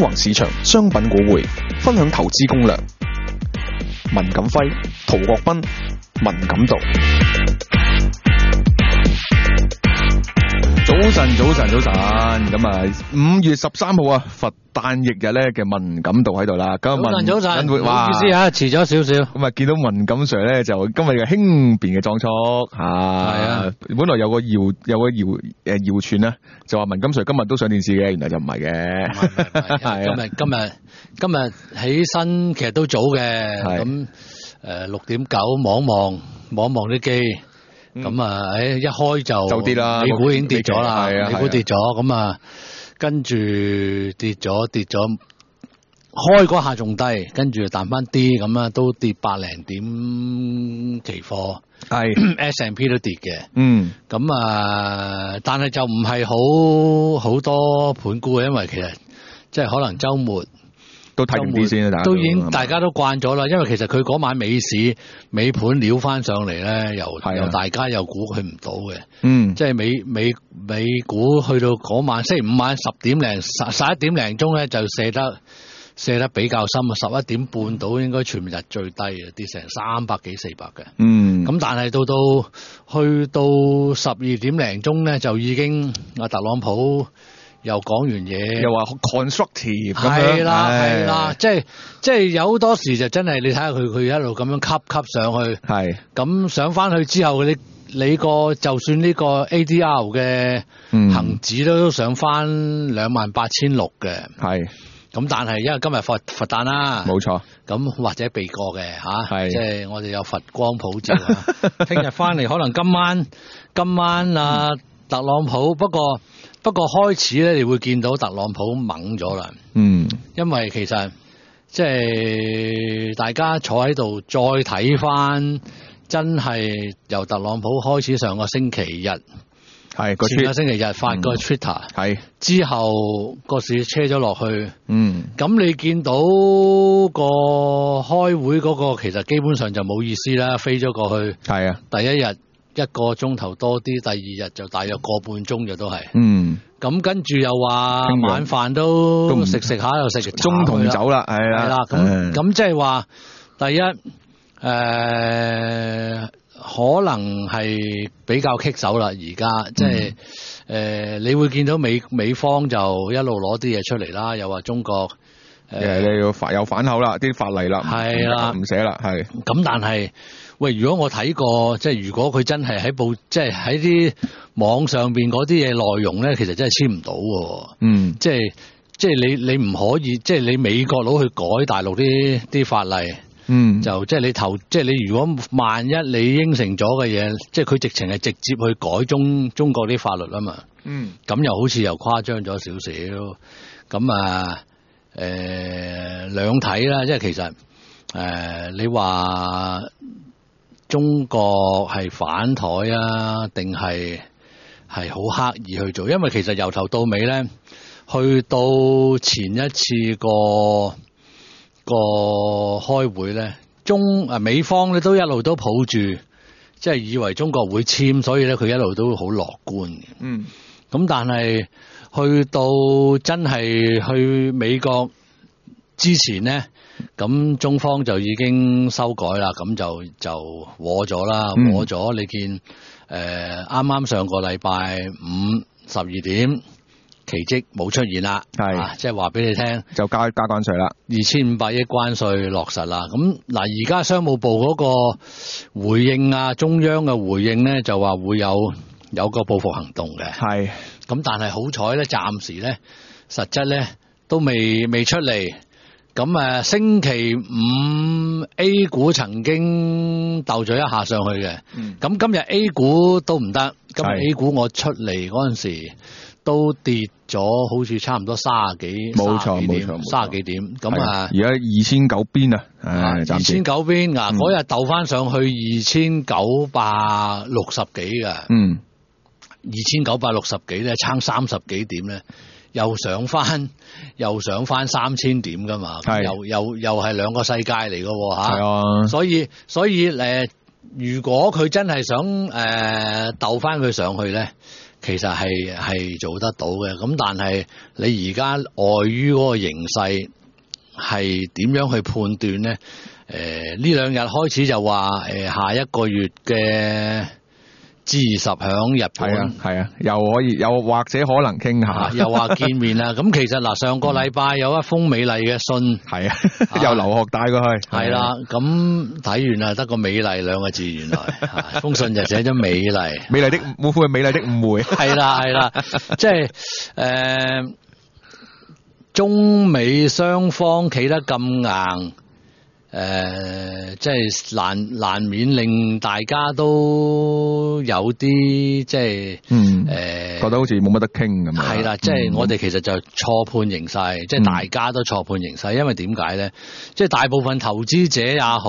橫市場商品股匯，分享投資攻略。文錦輝、陶國斌、文錦道。早晨，咁啊，5月13號啊，佛誕翌日咧嘅文錦道喺度啦。咁早晨， 唔好意思啊，遲咗少少。 咁啊，見到文錦 Sir 咧，就今日嘅輕便嘅裝束係啊，本來有個謠傳咧，就話文錦 Sir 今日都上電視嘅，原來就唔係嘅。 係今日起身其實都早嘅，咁6:09望望啲機。咁啊，一開就跌啦，美股已經跌咗啦，美股跌咗，咁啊，跟住跌咗，開嗰下仲低，跟住彈翻啲，咁啊都跌百零點，期貨係 S&P 都跌嘅，咁啊，但係就唔係好多盤沽嘅，因為其實即係可能週末。 都睇完啲先啦， 都已經大家都慣咗啦，因為其實佢嗰晚美市尾盤撩翻上嚟咧，又大家又估佢唔到嘅，即係美股去到嗰晚星期五晚10點零11點零鐘咧就射得比較深啊，11點半到應該全日最低啊，跌成300幾400嘅，咁但係去到12點零鐘咧就已經阿特朗普。又講完嘢， 又話 constructive 咁樣，係啦，即係有好多時就真係你睇下佢一路咁樣吸上去，係咁上翻去之後，你個就算呢個 ADR 嘅恒指都上翻28,600嘅，係咁，但係因為今日佛誕啦，冇錯，咁或者避過嘅嚇，即係我哋有佛光普照啊，聽日翻嚟可能今晚啊特朗普不過開始咧，你會見到特朗普猛咗啦。因為其實即係大家坐喺度再睇翻，真係由特朗普開始上個星期日，前個星期日發個 Twitter，之後個市車咗落去。咁你見到個開會嗰個其實基本上就冇意思啦，飛咗過去。係啊，第一日。1個鐘頭多啲，第二日就大約個半鐘嘅都係。咁跟住又話晚飯都食下又食中同酒啦，係啦。 咁即係話第一可能係比較棘手啦，而家即係你會見到美方就一路攞啲嘢出嚟啦，又話中國你要有反口啦，啲法例啦， 係啦， 唔寫啦，係。 咁但係。喂，如果我睇過，即係如果佢真係喺即係喺啲網上邊嗰啲嘢內容咧，其實真係簽唔到嘅。即係你唔可以，即係你美國佬去改大陸啲法例。就即係即係你如果萬一你應承咗嘅嘢，即係佢直情係直接去改中國啲法律啊嘛。咁又好似又誇張咗少少。咁啊，兩睇啦，即係其實你話。中國係反台啊，定係好刻意去做？因為其實由頭到尾咧，去到前一次個開會咧，美方咧都一路都抱住，即係以為中國會簽，所以咧佢一路都好樂觀嘅。咁但係去到真係去美國之前咧。咁中方就已經修改啦，咁就和咗啦，和咗。你見啱啱上個禮拜五12點奇蹟冇出現啦，即係話俾你聽就加關稅啦 ，2500億關稅落實啦。咁嗱，而家商務部嗰個回應啊，中央嘅回應咧就話會有個報復行動嘅，咁但係好彩咧，暫時咧實質咧都未出嚟。咁星期五 A 股曾經鬥咗一下上去嘅，咁今日 A 股都唔得，今日 A 股我出嚟嗰陣時都跌咗，好似差唔多30幾點，30幾點，咁而家29邊啊 ，29邊嗰日鬥翻上去2960幾嘅，2960幾咧，差30幾點咧。又上翻3000點噶嘛，又係兩個世界嚟噶吓，所以如果佢真係想鬥翻佢上去咧，其實係做得到嘅。咁但係你而家礙於嗰個形勢係點樣去判斷咧？呢兩日開始就話下一個月嘅 G20 響日本係啊，又可以又或者可能傾下， 又話見面啦。咁其實嗱，上個禮拜有一封美麗嘅信， 係啊，又留學帶過去， 係啦。咁睇完啦，得個美麗兩個字，原來封信就寫咗美麗， 美麗的會唔會美麗的誤會？ 係啦，即係中美雙方企得咁硬。即係難免令大家都有啲即係覺得好似冇乜得傾咁樣。 係啦，即係我哋其實就錯判形勢，即係大家都錯判形勢，因為點解咧？即係大部分投資者也好，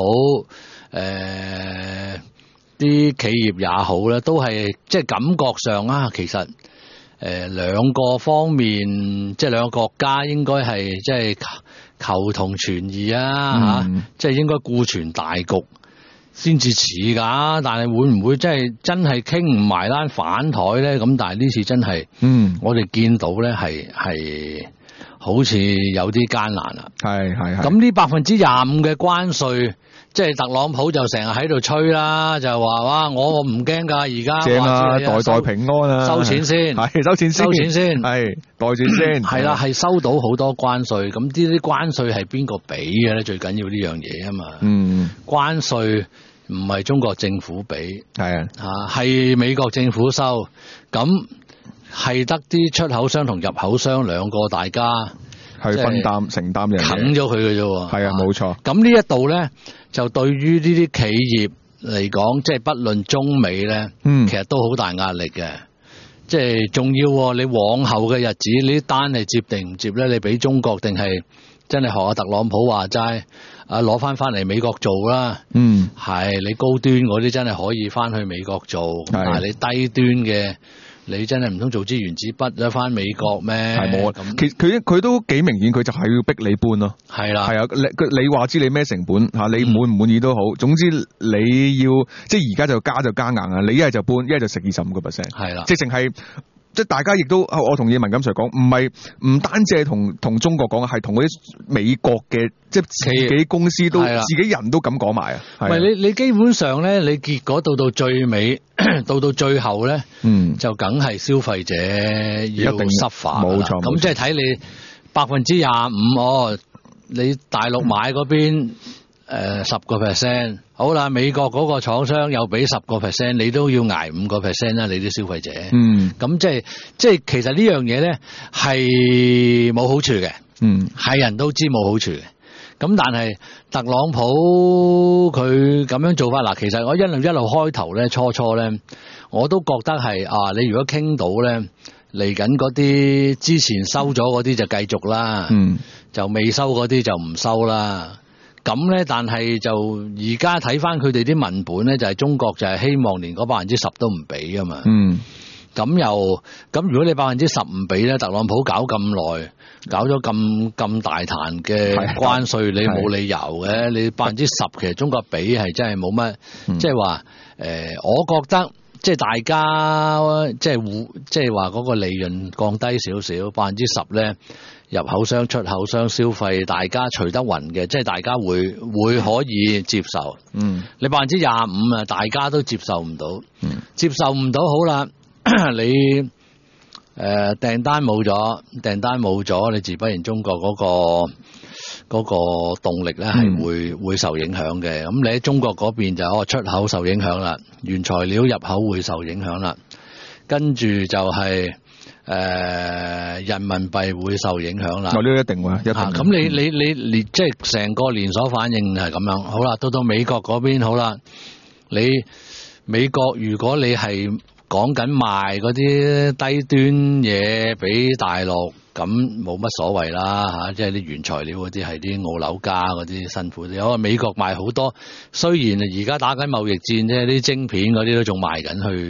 啲企業也好咧，都係即係感覺上啊，其實兩個方面，即係兩個國家應該係即係求同存異啊，即係應該顧全大局先至似㗎。但係會唔會真係傾唔埋單反台咧？咁但係呢次真係，我哋見到咧係好似有啲艱難啦。係。咁呢25%嘅關稅。即係特朗普就成日喺度吹啦，就話哇我唔驚㗎，而家正啊，代平安啊， 收錢先， 係收錢先，係袋住先， 係啦，係收到好多關稅，咁呢啲關稅係邊個俾嘅咧？最緊要呢樣嘢啊嘛，關稅唔係中國政府俾，係美國政府收，咁係得啲出口商同入口商兩個大家。去分擔承擔嘅，啃咗佢嘅啫喎。係啊，冇錯。咁呢一度咧，就對於呢啲企業嚟講，即係不論中美咧，其實都好大壓力嘅。即係仲要你往後嘅日子，呢啲單係接定唔接咧？你俾中國定係真係學阿特朗普話齋攞翻嚟美國做啦。係你高端嗰啲真係可以翻去美國做，但係你低端嘅。你真係唔通做支原子筆咗翻美國咩？係冇啊！其實佢都幾明顯，佢就係要逼你搬咯。係啦，係啊！你話知你咩成本嚇？你滿唔滿意都好，總之你要即係而家就加硬啊！你一係就搬，一係就食25%。係啦，直情係。即係大家亦都，我同意文錦 Sir 講，唔單止係同中國講，係同嗰啲美國嘅即係自己公司都自己人都咁講埋啊。唔係你基本上咧，你結果到最尾，到最後咧，就梗係消費者要suffer。冇錯。咁即係睇你25%，你大陸買嗰邊10%。好啦，美國嗰個廠商又俾10%，你都要捱5%啦，你啲消費者。咁即係其實呢樣嘢咧係冇好處嘅。係人都知冇好處嘅。咁但係特朗普佢咁樣做法，嗱，其實我一路開頭咧，初咧，我都覺得係你如果傾到咧，嚟緊嗰啲之前收咗嗰啲就繼續啦，就未收嗰啲就唔收啦。咁咧，但係就而家睇翻佢哋啲文本咧，就係中國就係希望連嗰10%都唔俾噶嘛。咁如果你10%唔俾咧，特朗普搞咁耐，搞咗咁大壇嘅關稅，你冇理由嘅。你10%其實中國俾係真係冇乜，即係話我覺得即係大家即係話嗰個利潤降低少少，10%咧。入口商、出口商消費，大家除得勻嘅，即係大家會可以接受。你25%啊，大家都接受唔到，接受唔到好啦。你訂單冇咗，你自不然中國嗰個動力咧係會受影響嘅。咁你喺中國嗰邊就出口受影響啦，原材料入口會受影響啦，跟住就係。人民幣會受影響啦。呢個一定會，一定。咁你即係成個連鎖反應係咁樣。好啦，到美國嗰邊好啦，你美國如果你係講緊賣嗰啲低端嘢俾大陸，咁冇乜所謂啦嚇，即係啲原材料嗰啲係啲澳紐加嗰啲辛苦啲。我美國賣好多，雖然而家打緊貿易戰啫，啲晶片嗰啲都仲賣緊去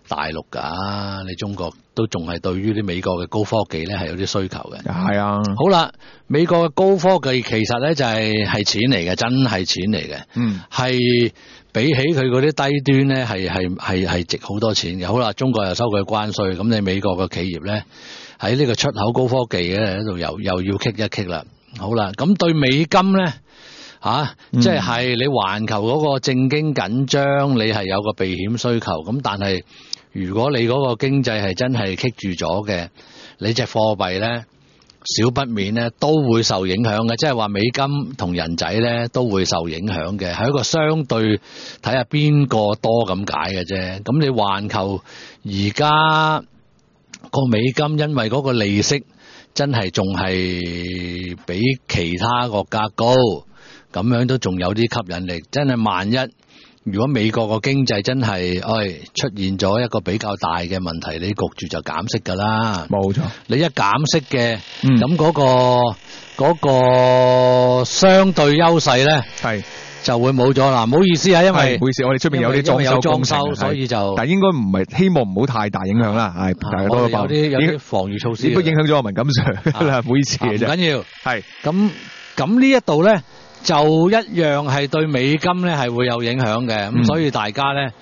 大陸㗎，你中國都仲係對於啲美國嘅高科技咧係有啲需求嘅。 係啊， 好啦，美國嘅高科技其實咧就係錢嚟嘅，真係錢嚟嘅，係比起佢嗰啲低端咧係值好多錢嘅。好啦，中國又收佢關稅，咁你美國嘅企業咧喺呢個出口高科技嘅喺度又要棘一棘啦。好啦，咁對美金咧即係你環球嗰個政經緊張，你係有個避險需求，咁但係如果你嗰個經濟係真係棘住咗嘅，你隻貨幣咧少不免咧都會受影響嘅，即係話美金同人仔咧都會受影響嘅，係一個相對睇下邊個多咁解嘅啫。咁你環球而家個美金因為嗰個利息真係仲係比其他國家高，咁樣都仲有啲吸引力。真係萬一如果美國個經濟真係出現咗一個比較大嘅問題，你焗住就減息㗎啦。冇錯，你一減息嘅，咁嗰個相對優勢咧係就會冇咗啦。唔好意思啊，因為唔好意思，我哋出邊有啲裝修，所以就但應該唔係，希望唔好太大影響啦。係大家多有啲防禦措施，應該影響咗我文錦Sir啦。唔好意思嘅啫，唔緊要。係咁呢一度咧。就一樣係對美金咧係會有影響嘅，咁所以大家咧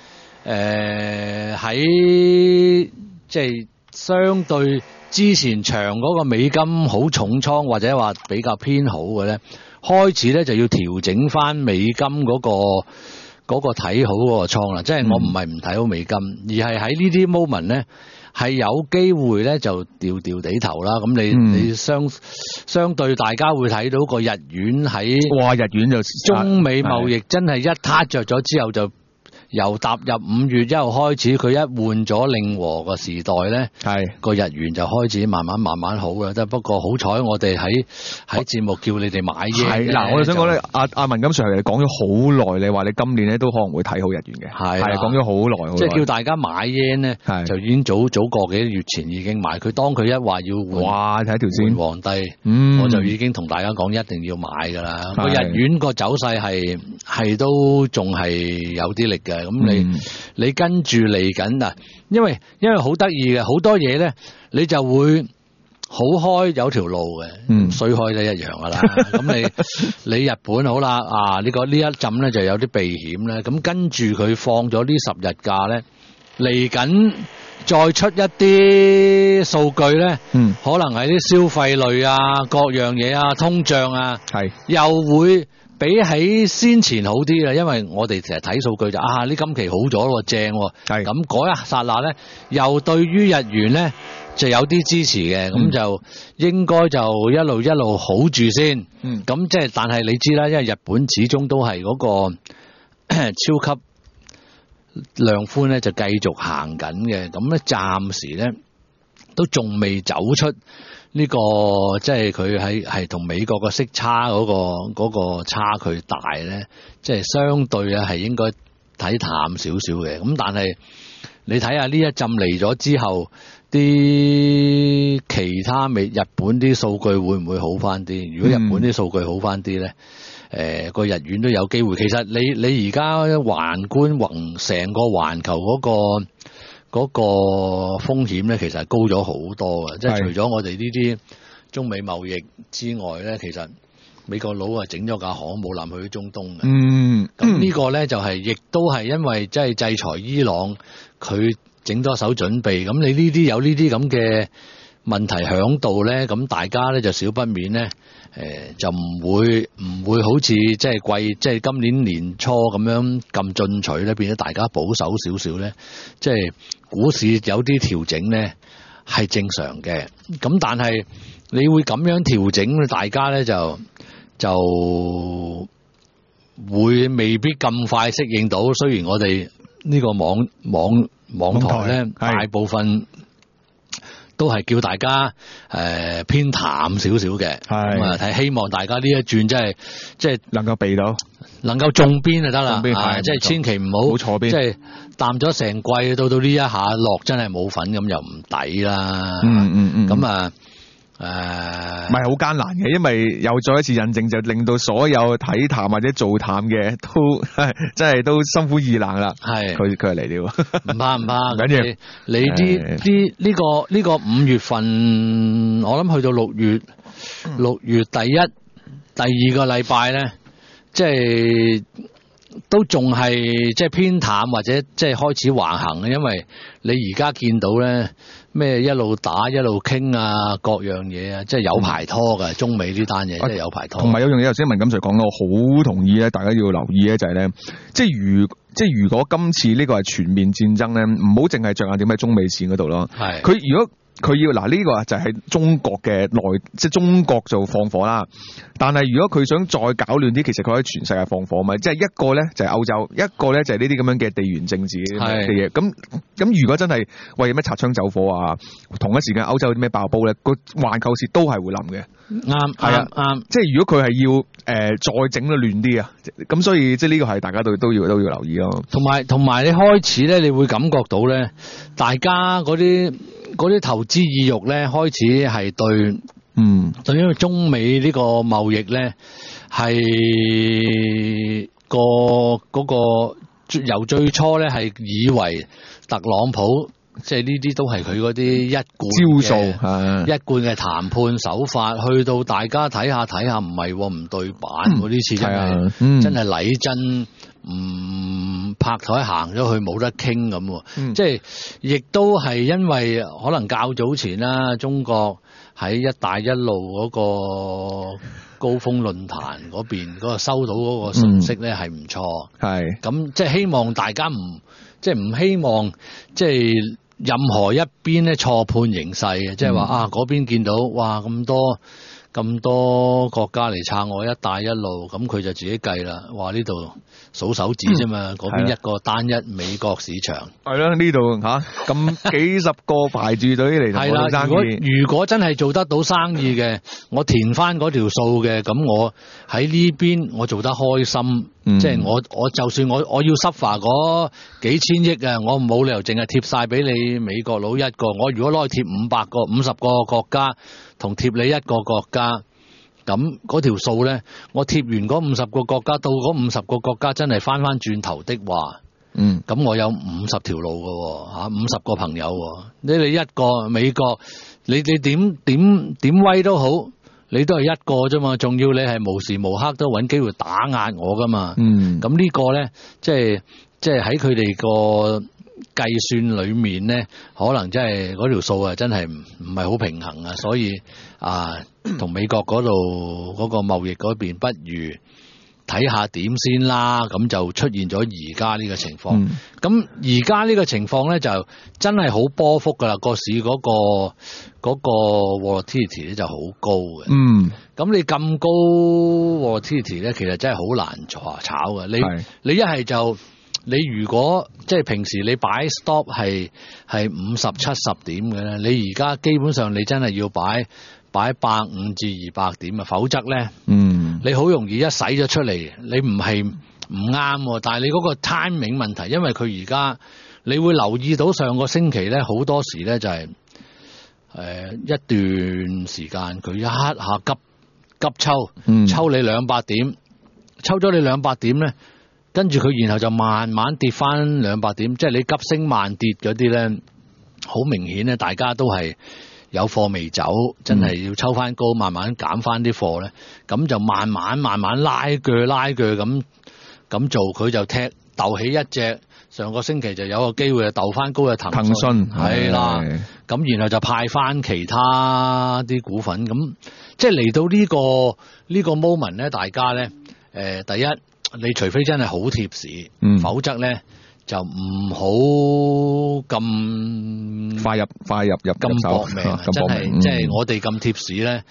喺即係相對之前長嗰個美金好重倉或者話比較偏好嘅咧，開始咧就要調整翻美金嗰個睇好嗰個倉啦。即係我唔係唔睇好美金，而係喺呢啲 moment 咧。係有機會咧就掉地頭啦，咁你相對大家會睇到個日元喺哇日元就中美貿易真係一撻着咗之後就由踏入5月1號開始，佢一換咗令和個時代咧，個日元就開始慢慢好啦。不過好彩我哋喺節目叫你哋買嘢。嗱，我就想講咧，阿文錦Sir你講咗好耐，你話你今年咧都可能會睇好日元嘅，係講咗好耐。即係叫大家買嘢咧，就已經早個幾月前已經買。佢當佢一話要換，哇睇條線皇帝，我就已經同大家講一定要買㗎啦。個日元個走勢係都仲係有啲力嘅。咁你跟住嚟緊嗱，因為好得意嘅，好多嘢咧，你就會好開有條路嘅，衰開都一樣噶啦。咁你日本好啦，呢一陣咧就有啲避險咧，咁跟住佢放咗呢10日假咧，嚟緊再出一啲數據咧，可能係啲消費類啊，各樣嘢啊，通脹啊，又會比起先前好啲啦，因為我哋成日睇數據就呢今期好咗咯，正喎。咁嗰一剎那咧，又對於日元咧就有啲支持嘅，咁就應該就一路好住先。咁即係，但係你知啦，因為日本始終都係嗰個超級量寬咧，就繼續行緊嘅。咁咧暫時咧都仲未走出。呢個即係佢係同美國個息差嗰個差距大咧，即係相對係應該睇淡少少嘅。咁但係你睇下呢一陣嚟咗之後，啲其他日本啲數據會唔會好翻啲？如果日本啲數據好翻啲咧，個日元都有機會。其實你而家橫觀成個環球嗰個風險咧，其實係高咗好多嘅，即係除咗我哋呢啲中美貿易之外咧，其實美國佬啊整咗架航母艦去中東嘅。咁呢個咧就係亦都係因為即係制裁伊朗，佢整多手準備。咁你呢啲有呢啲咁嘅問題響度咧，咁大家咧就少不免咧，就唔會好似即係今年年初咁樣咁進取咧，變咗大家保守少少咧，即係股市有啲調整咧係正常嘅。咁但係你會咁樣調整，大家咧就會未必咁快適應到。雖然我哋呢個網台咧大部分都係叫大家偏淡少少嘅，咁啊睇希望大家呢一轉即係能夠避到，能夠中邊就得啦，即係千祈唔好坐邊，即係淡咗成季到呢一下落真係冇份咁又唔抵啦。咁唔係好艱難嘅，因為又再一次印證，就令到所有睇淡或者做淡嘅都真係都心灰意冷啦。係佢係嚟了， 唔怕唔緊要。你啲呢個5月份，我諗去到6月第二個禮拜咧，即係都仲係即係偏淡或者即係開始橫行嘅，因為你而家見到咧咩一路打一路傾啊，各樣嘢啊，即係有排拖㗎。中美呢單嘢真係有排拖。同埋有樣嘢頭先文錦 Sir 講嘅，我好同意咧，大家要留意咧就係咧，即係如果今次呢個係全面戰爭咧，唔好淨係着眼點喺中美線嗰度咯。係佢如果佢要嗱呢個就係中國嘅即係中國就放火啦。但係如果佢想再搞亂啲，其實佢可以全世界放火嘛。即係一個咧就係歐洲，一個咧就係呢啲咁樣嘅地緣政治嘅嘢。咁如果真係為咩擦槍走火啊，同一時間歐洲有啲咩爆煲咧，個環球市都係會冧嘅。啱係啊啱。即係如果佢係要再整得亂啲啊，咁所以即係呢個係大家都要留意咯。同埋你開始咧，你會感覺到咧，大家嗰啲投資意欲咧開始係對。對於中美呢個貿易咧，係嗰個由最初咧係以為特朗普即係呢啲都係佢嗰啲一貫招數，一貫嘅談判手法，去到大家睇下唔係唔對版嗰啲次真係禮真唔拍台行咗去冇得傾咁，即係亦都係因為可能較早前啦，中國喺一帶一路嗰個高峰論壇嗰邊嗰個收到嗰個信息咧係唔錯，係咁即係希望大家即係唔希望即係任何一邊咧錯判形勢嘅，即係話嗰邊見到哇咁多國家嚟撐我一帶一路，咁佢就自己計啦，話呢度數手指啫嘛，嗰邊一個單一美國市場係啦，呢度咁幾十個排住隊嚟同我做生意。如果真係做得到生意嘅，我填翻嗰條數嘅，咁我喺呢邊我做得開心，即係我就算我要suffer嗰幾千億啊，我冇理由淨係貼晒俾你美國佬一個，我如果攞去貼50個國家，同貼你一個國家。咁嗰條數咧，我貼完嗰50個國家，到嗰50個國家真係翻轉頭的話，咁我有50條路㗎，50個朋友，你一個美國，你點威都好，你都係一個啫嘛，仲要你係無時無刻都揾機會打壓我噶嘛，咁呢個咧，即係喺佢哋個計算裏面咧，可能真係嗰條數啊，真係唔係好平衡啊，所以同美國嗰度嗰個貿易嗰邊，不如睇下點先啦。咁就出現咗而家呢個情況。咁而家呢個情況咧，就真係好波幅噶啦。個市嗰個 volatility 咧就好高嘅。咁你咁高 volatility 咧，其實真係好難炒嘅。你一係就你如果即係平時你擺 stop 係50-70點嘅咧，你而家基本上你真係要擺150至200點啊，否則咧，你好容易一洗咗出嚟，你唔係唔啱，但係你嗰個 timing 問題，因為佢而家你會留意到上個星期咧，好多時咧就係一段時間佢一下急抽你200點，抽咗你200點咧，跟住佢然後就慢慢跌翻200點，即係你急升慢跌嗰啲咧，好明顯咧，大家都係有貨未走，真係要抽翻高，慢慢減翻啲貨咧，咁就慢慢拉鋸咁做，佢就鬥起一隻，上個星期就有個機會鬥翻高嘅騰訊，係啦，咁然後就派翻其他啲股份，咁即係嚟到呢個 moment 咧，大家咧第一，你除非真係好貼市，否則咧就唔好咁快入咁搏命，真係即係我哋咁貼市咧，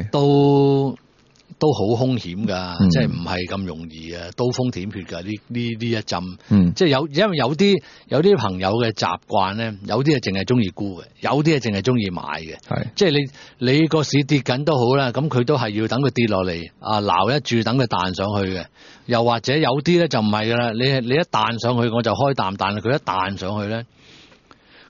都好兇險噶，即係唔係咁容易啊，刀鋒舔血噶呢一陣，即係因為有啲朋友嘅習慣咧，有啲係淨係中意沽嘅，有啲係淨係中意買嘅，即係你個市跌緊都好啦，咁佢都係要等佢跌落嚟撈一注，等佢彈上去嘅，又或者有啲咧就唔係噶啦，你一彈上去我就開淡，但係佢一彈上去咧，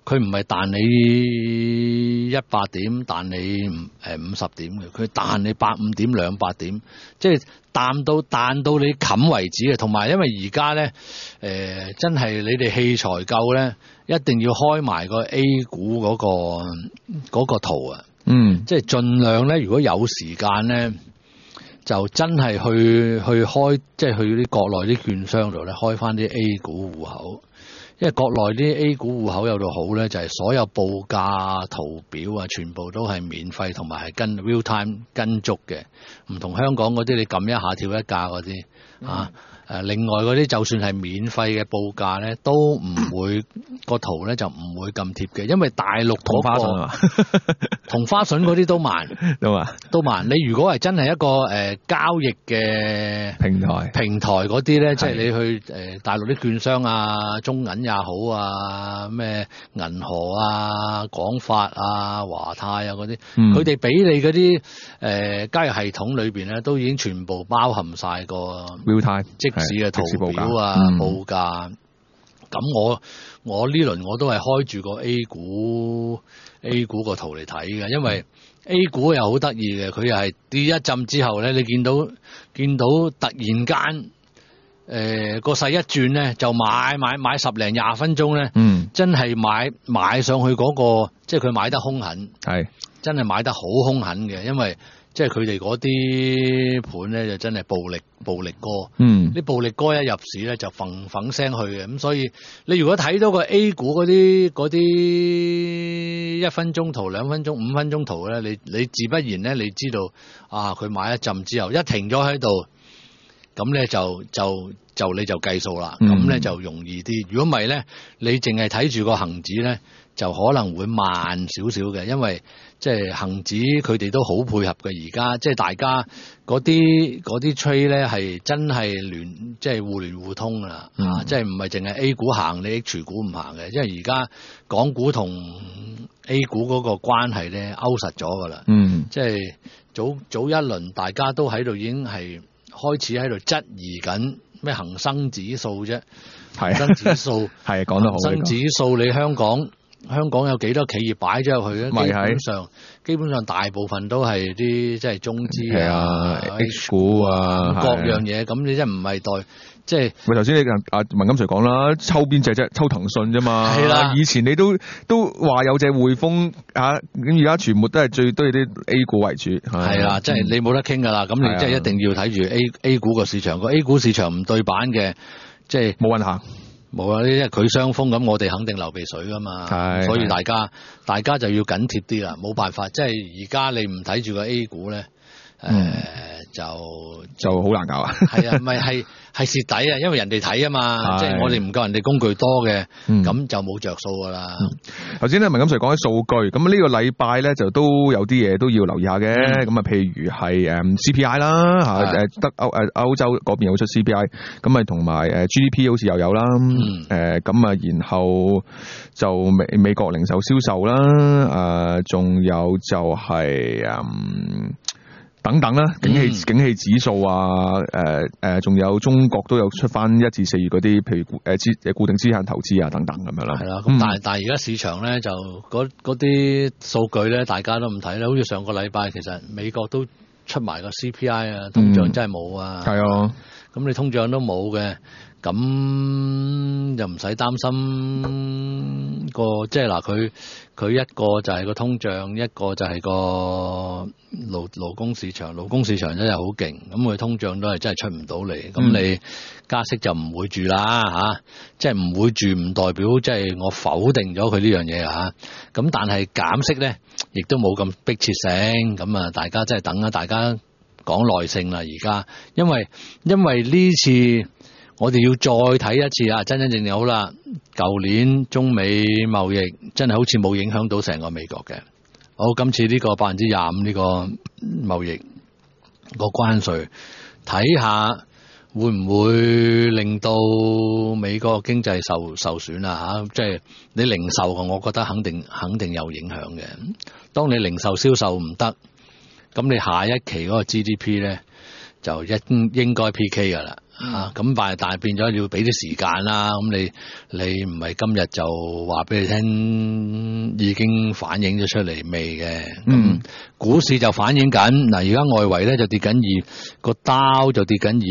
佢唔係彈你100點，彈你50點嘅，佢彈你150點、200點，即係彈到你冚為止嘅。同埋因為而家咧真係你哋器材夠咧，一定要開埋個 A 股嗰個圖啊。即係盡量咧，如果有時間咧，就真係去開，即係去啲國內啲券商度咧開翻啲 A 股戶口。因為國內啲 A 股戶口有到好咧，就係所有報價圖表啊，全部都係免費，同埋係跟 real time 跟足嘅，唔同香港嗰啲你撳一下跳一價嗰啲啊。另外嗰啲就算係免費嘅報價咧，都唔會個圖咧就唔會咁貼嘅，因為大陸同花順啊，同花順嗰啲都慢，都慢。你如果係真係一個交易嘅平台嗰啲咧，即係你去大陸啲券商啊、中銀也好啊、咩銀河啊、廣發啊、華泰啊嗰啲，佢哋俾你嗰啲交易系統裏邊咧，都已經全部包含晒個 real time 即市嘅圖表啊，報價。咁我呢輪我都係開住個 A 股個圖嚟睇嘅，因為 A 股又好得意嘅，佢又係跌一陣之後咧，你見到突然間個勢一轉咧，就買10零20分鐘咧，真係買上去嗰個，即係佢買得兇狠，係真係買得好兇狠嘅，因為即係佢哋嗰啲盤咧就真係暴力哥，啲暴力哥一入市咧就嘭嘭聲去嘅，咁所以你如果睇到個 A 股嗰啲1分鐘圖、2分鐘、5分鐘圖咧，你自不然咧，你知道啊，佢買一陣之後一停咗喺度，咁咧就你就計數啦，咁咧就容易啲。如果唔係咧，你淨係睇住個恒指咧，就可能會慢少少嘅，因為即係恒指佢哋都好配合嘅。而家即係大家嗰啲 trade 咧係真係即係互聯互通啦，即係唔係淨係 A 股行，你 H 股唔行嘅。因為而家港股同 A 股嗰個關係咧勾實咗噶啦，即係早一輪大家都喺度已經係開始喺度質疑緊咩恒生指數啫，恒生指數係講得好，恒生指數你香港有幾多企業擺咗入去咧？基本上大部分都係啲即係中資啊、H 股啊各樣嘢，咁你真係唔係代即係。喂，頭先你阿文金 Sir 講啦，抽邊隻啫？抽騰訊啫嘛。係啦，以前你都話有隻匯豐啊，咁而家全部都係最多係啲 A 股為主。係啦，即係你冇得傾噶啦，咁你即係一定要睇住 A 股個市場，個 A 股市場唔對版嘅，即係冇運行。冇啊！呢啲佢傷風咁，我哋肯定流鼻水噶嘛，所以大家就要緊貼啲啦，冇辦法。即係而家你唔睇住個 A 股咧，就好難搞啊！係啊，唔係蝕底啊，因為人哋睇啊嘛，即係我哋唔夠人哋工具多嘅，咁就冇着數噶啦。頭先咧文金 Sir 講起數據，咁呢個禮拜咧就都有啲嘢都要留意下嘅，咁啊譬如係CPI 啦嚇，德歐洲嗰邊有出 CPI，咁啊同埋GDP 好似又有啦，咁啊然後就美國零售銷售啦，仲有就係等等啦，景氣指數啊，仲有中國都有出翻1至4月嗰啲，譬如固定資產投資啊等等咁樣啦。係啦，咁但係而家市場咧就嗰啲數據咧，大家都唔睇啦。好似上個禮拜其實美國都出埋個 CPI 啊，通脹真係冇啊。係啊，咁你通脹都冇嘅，咁就唔使擔心即係嗱佢一個就係個通脹，一個就係個勞工市場。勞工市場真係好勁，咁佢通脹都係真係出唔到嚟。咁你加息就唔會住啦嚇，即係唔會住唔代表即係我否定咗佢呢樣嘢嚇。咁但係減息咧，亦都冇咁迫切性。咁啊，大家真係等啊，大家講耐性啦而家，因為呢次。我哋要再睇一次啊！真正好啦，舊年中美貿易真係好似冇影響到成個美國嘅。好，今次呢個25%呢個貿易個關稅，睇下會唔會令到美國經濟受損啊？嚇，即係你零售嘅，我覺得肯定有影響嘅。當你零售銷售唔得，咁你下一期嗰個 GDP 咧就應該 PK 噶啦。 咁但係變咗要俾啲時間啦。咁你唔係今日就話俾你聽已經反映咗出嚟未嘅？股市就反映緊嗱，而家外圍咧就跌緊個道就跌緊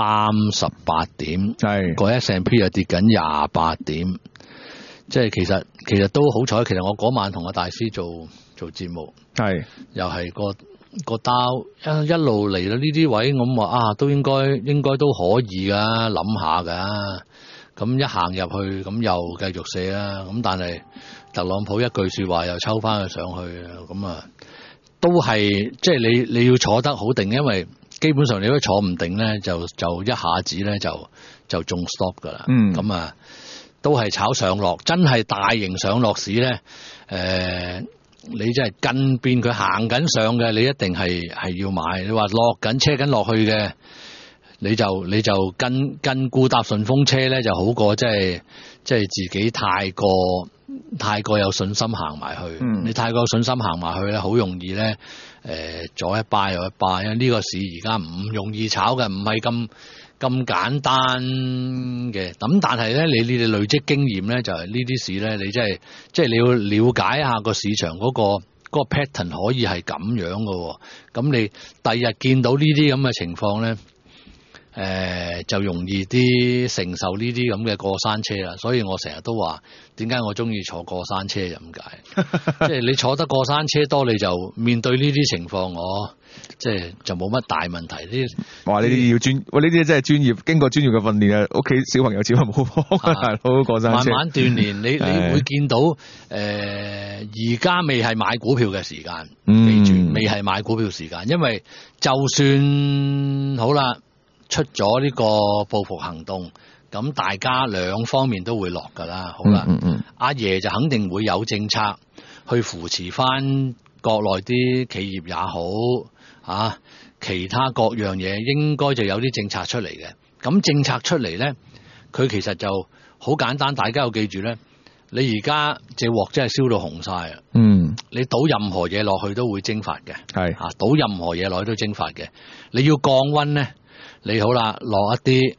238點，係個 S&P 又跌緊28點，即係其實都好彩。其實我嗰晚同阿大師做節目，係又係個刀一路嚟到呢啲位，我話都應該都可以噶，諗下噶。咁一行入去，咁又繼續射啦。咁但係特朗普一句說話又抽翻佢上去，咁都係即係你要坐得好定，因為基本上你如果坐唔定咧，就一下子咧就中 stop 噶啦。咁都係炒上落，真係大型上落市咧，你真係跟邊佢行緊上嘅，你一定係要買。你話落緊車緊落去嘅，你就跟固搭順風車咧，就好過即係自己太過有信心行埋去。你太過有信心行埋去咧，好容易咧左一巴右一巴。因為呢個市而家唔容易炒嘅，唔係咁簡單嘅。咁但係咧，你哋累積經驗咧，就係呢啲市咧，你即係你要了解一下個市場嗰個 pattern 可以係咁樣嘅。咁你第日見到呢啲咁嘅情況咧，就容易啲承受呢啲咁嘅過山車啦。所以我成日都話，點解我中意坐過山車就咁解。即係你坐得過山車多，你就面對呢啲情況，即係就冇乜大問題。 哇！呢啲呢啲真係專業，經過專業嘅訓練啊！屋企小朋友只係冇幫大佬過山車， 慢慢鍛鍊。你會見到而家未係買股票嘅時間，記住未係買股票時間，因為就算好啦，出咗呢個報復行動，咁大家兩方面都會落㗎啦。好啦，阿爺就肯定會有政策去扶持翻國內啲企業也好，其他各樣嘢應該就有啲政策出嚟嘅。咁政策出嚟咧，佢其實就好簡單，大家要記住咧，你而家隻鑊真係燒到紅晒啊！你倒任何嘢落去都會蒸發嘅，係倒任何嘢落去都蒸發嘅。你要降溫咧，你好啦，落一啲，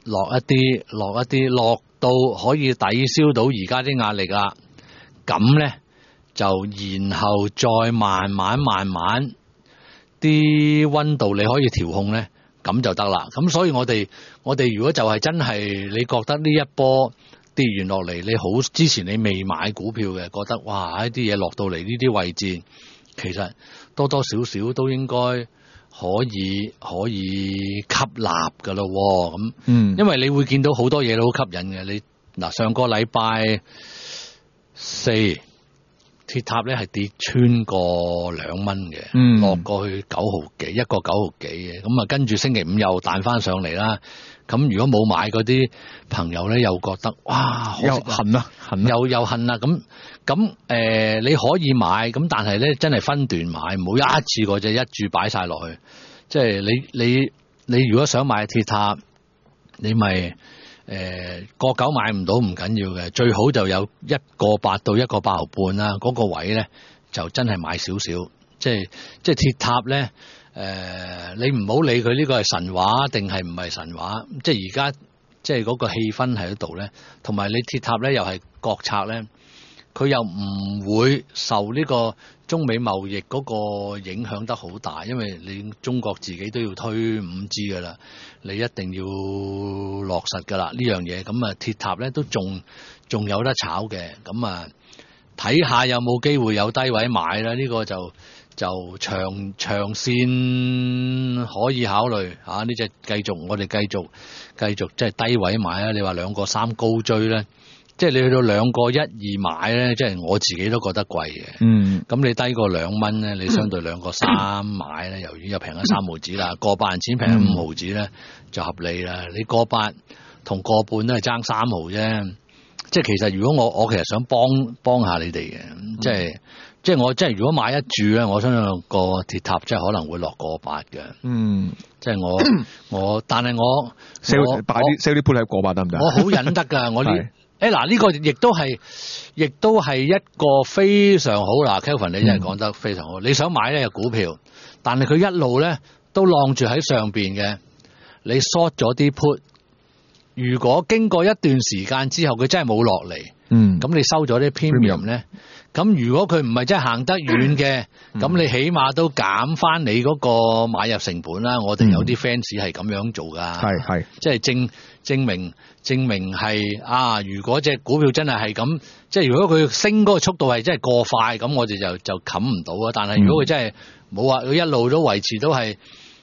落到可以抵消到而家啲壓力啦。咁咧就然後再慢慢啲溫度你可以調控咧，咁就得啦。咁所以我哋如果就係真係你覺得呢一波跌完落嚟，你好之前你未買股票嘅，覺得哇呢啲嘢落到嚟呢啲位置，其實多多少少都應該可以吸納噶咯。咁因為你會見到好多嘢都好吸引嘅。你上個禮拜4鐵塔咧係跌穿過2蚊嘅，落過去9毫幾，一個9毫幾嘅。咁跟住星期5又彈翻上嚟啦。咁如果冇買嗰啲朋友咧，又覺得哇，又恨啦，又恨啦。咁你可以買，咁但係咧真係分段買，唔好一次過就一注擺晒落去。即係你如果想買鐵塔，你咪個9買唔到唔緊要嘅，最好就有1.8到1.8毫半啦。嗰個位咧就真係買少少。即係鐵塔咧。你唔好理佢呢個係神話定係唔係神話，即係而家即係嗰個氣氛喺度咧，同埋你鐵塔咧又係國策咧，佢又唔會受呢個中美貿易嗰個影響得好大，因為你中國自己都要推5G 噶啦，你一定要落實噶啦呢樣嘢。咁鐵塔咧都仲有得炒嘅，咁睇下有冇機會有低位買啦。呢個就長線可以考慮呢隻我哋繼續即係低位買啦。你話2.3高追咧，即係你去到2.12買咧，即係我自己都覺得貴嘅。咁你低過2蚊咧，你相對2.3買咧，由於又平咗3毫子啦，1.8銀錢平咗5毫子咧，就合理啦。你1.8同1.半都係爭3毫啫。即係其實如果我其實想幫下你哋嘅，即係我即係如果買一注咧，我相信個鐵塔即係可能會落1.8嘅。即係我，但係我 sell 啲 put 喺1.8得唔得？ 我好忍得㗎，我呢呢個亦都係一個非常好嗱，Kelvin 你真係講得非常好。你想買咧有股票，但係佢一路咧都晾住喺上邊嘅， 你 short 咗啲 put， 如果經過一段時間之後佢真係冇落嚟，咁你收咗啲 premium 咧，咁如果佢唔係真係行得遠嘅，咁你起碼都減翻你嗰個買入成本啦。我哋有啲 fans 係咁樣做噶，係即係證明係啊！如果隻股票真係咁，即係如果佢升嗰個速度係真係過快，咁我哋就冚唔到啊。但係如果佢真係冇話佢一路都維持都係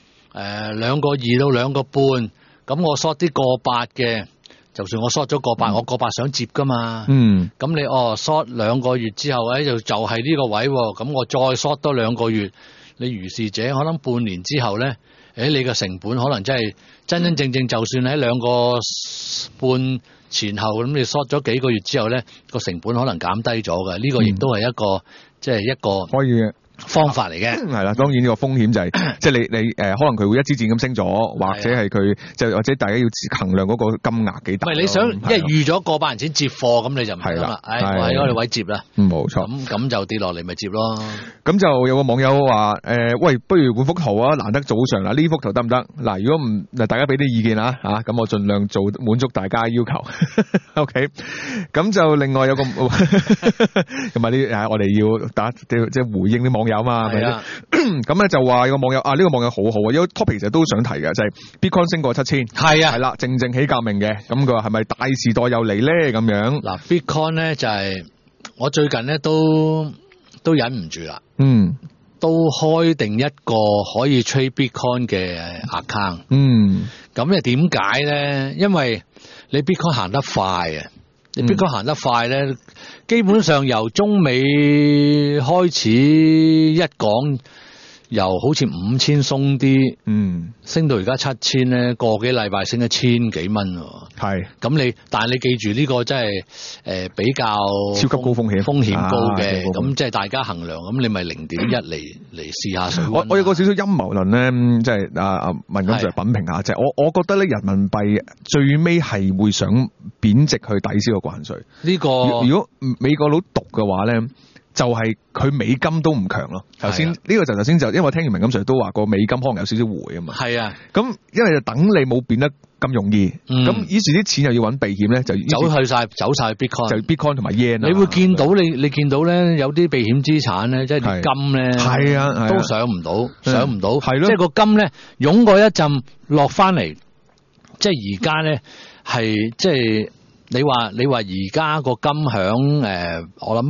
2.2到2.5，咁我 short 啲過8嘅，就算我 short 咗過8，我過8想接噶嘛。咁你short 2個月之後就係呢個位，咁我再 short 多2個月，你如是者可能半年之後咧，你嘅成本可能真係真正，就算喺2個半前後，咁你 short 咗幾個月之後咧，個成本可能減低咗嘅。呢個亦都係一個即係一個可以嘅方法嚟嘅。 係啦，當然呢個風險就係即係你可能佢會一支箭咁升咗，或者係佢即係或者大家要衡量嗰個金額幾大。 唔係你想，因為預咗過8人錢接貨，咁你就唔係啦。我喺嗰個位接啦。冇錯。咁就跌落嚟咪接咯。咁就有個網友話喂，不如換幅圖啊！難得早上啦，呢幅圖得唔得？嗱，如果唔大家俾啲意見啊嚇，咁我盡量滿足大家要求。OK。咁就另外有個同埋呢我哋要即係回應啲網友嘛，係啦。咁咧就話有個網友呢個網友好好啊，有個 topic 其實都想提嘅，就係 Bitcoin 升過7000，係啦，正起革命嘅。咁佢話係咪大時代又嚟咧？咁樣嗱 ，Bitcoin 咧就係我最近咧都忍唔住啦，都開定一個可以 trade Bitcoin 嘅 account。咁咧點解咧？因為你 Bitcoin 行得快啊！你 Bitcoin 行得快咧，基本上由中美開始一講，由好似5000鬆啲，升到而家7000咧，個幾禮拜升1000幾蚊喎。係，咁但係你記住呢個真係比較超級高風險高嘅，咁即係大家衡量，咁你咪0.1嚟試下水溫。 我有個少少陰謀論咧，即係文錦 Sir 品評下，即係我覺得咧人民幣最尾係會想貶值去抵消個關稅。呢個如果美國佬獨嘅話咧，就係佢美金都唔強咯。頭先呢個頭先就因為我聽完文錦 Sir 都話個美金可能有少少回啊嘛。係啊，咁因為就等你冇變得咁容易，咁於是啲錢又要揾避險咧，就走晒 Bitcoin， 就 Bitcoin 同埋 yen。你會見到你見到咧有啲避險資產咧，即係啲金咧，都上唔到，係咯，即係個金咧湧過一陣落翻嚟，即係而家咧係即係你話而家個金響我諗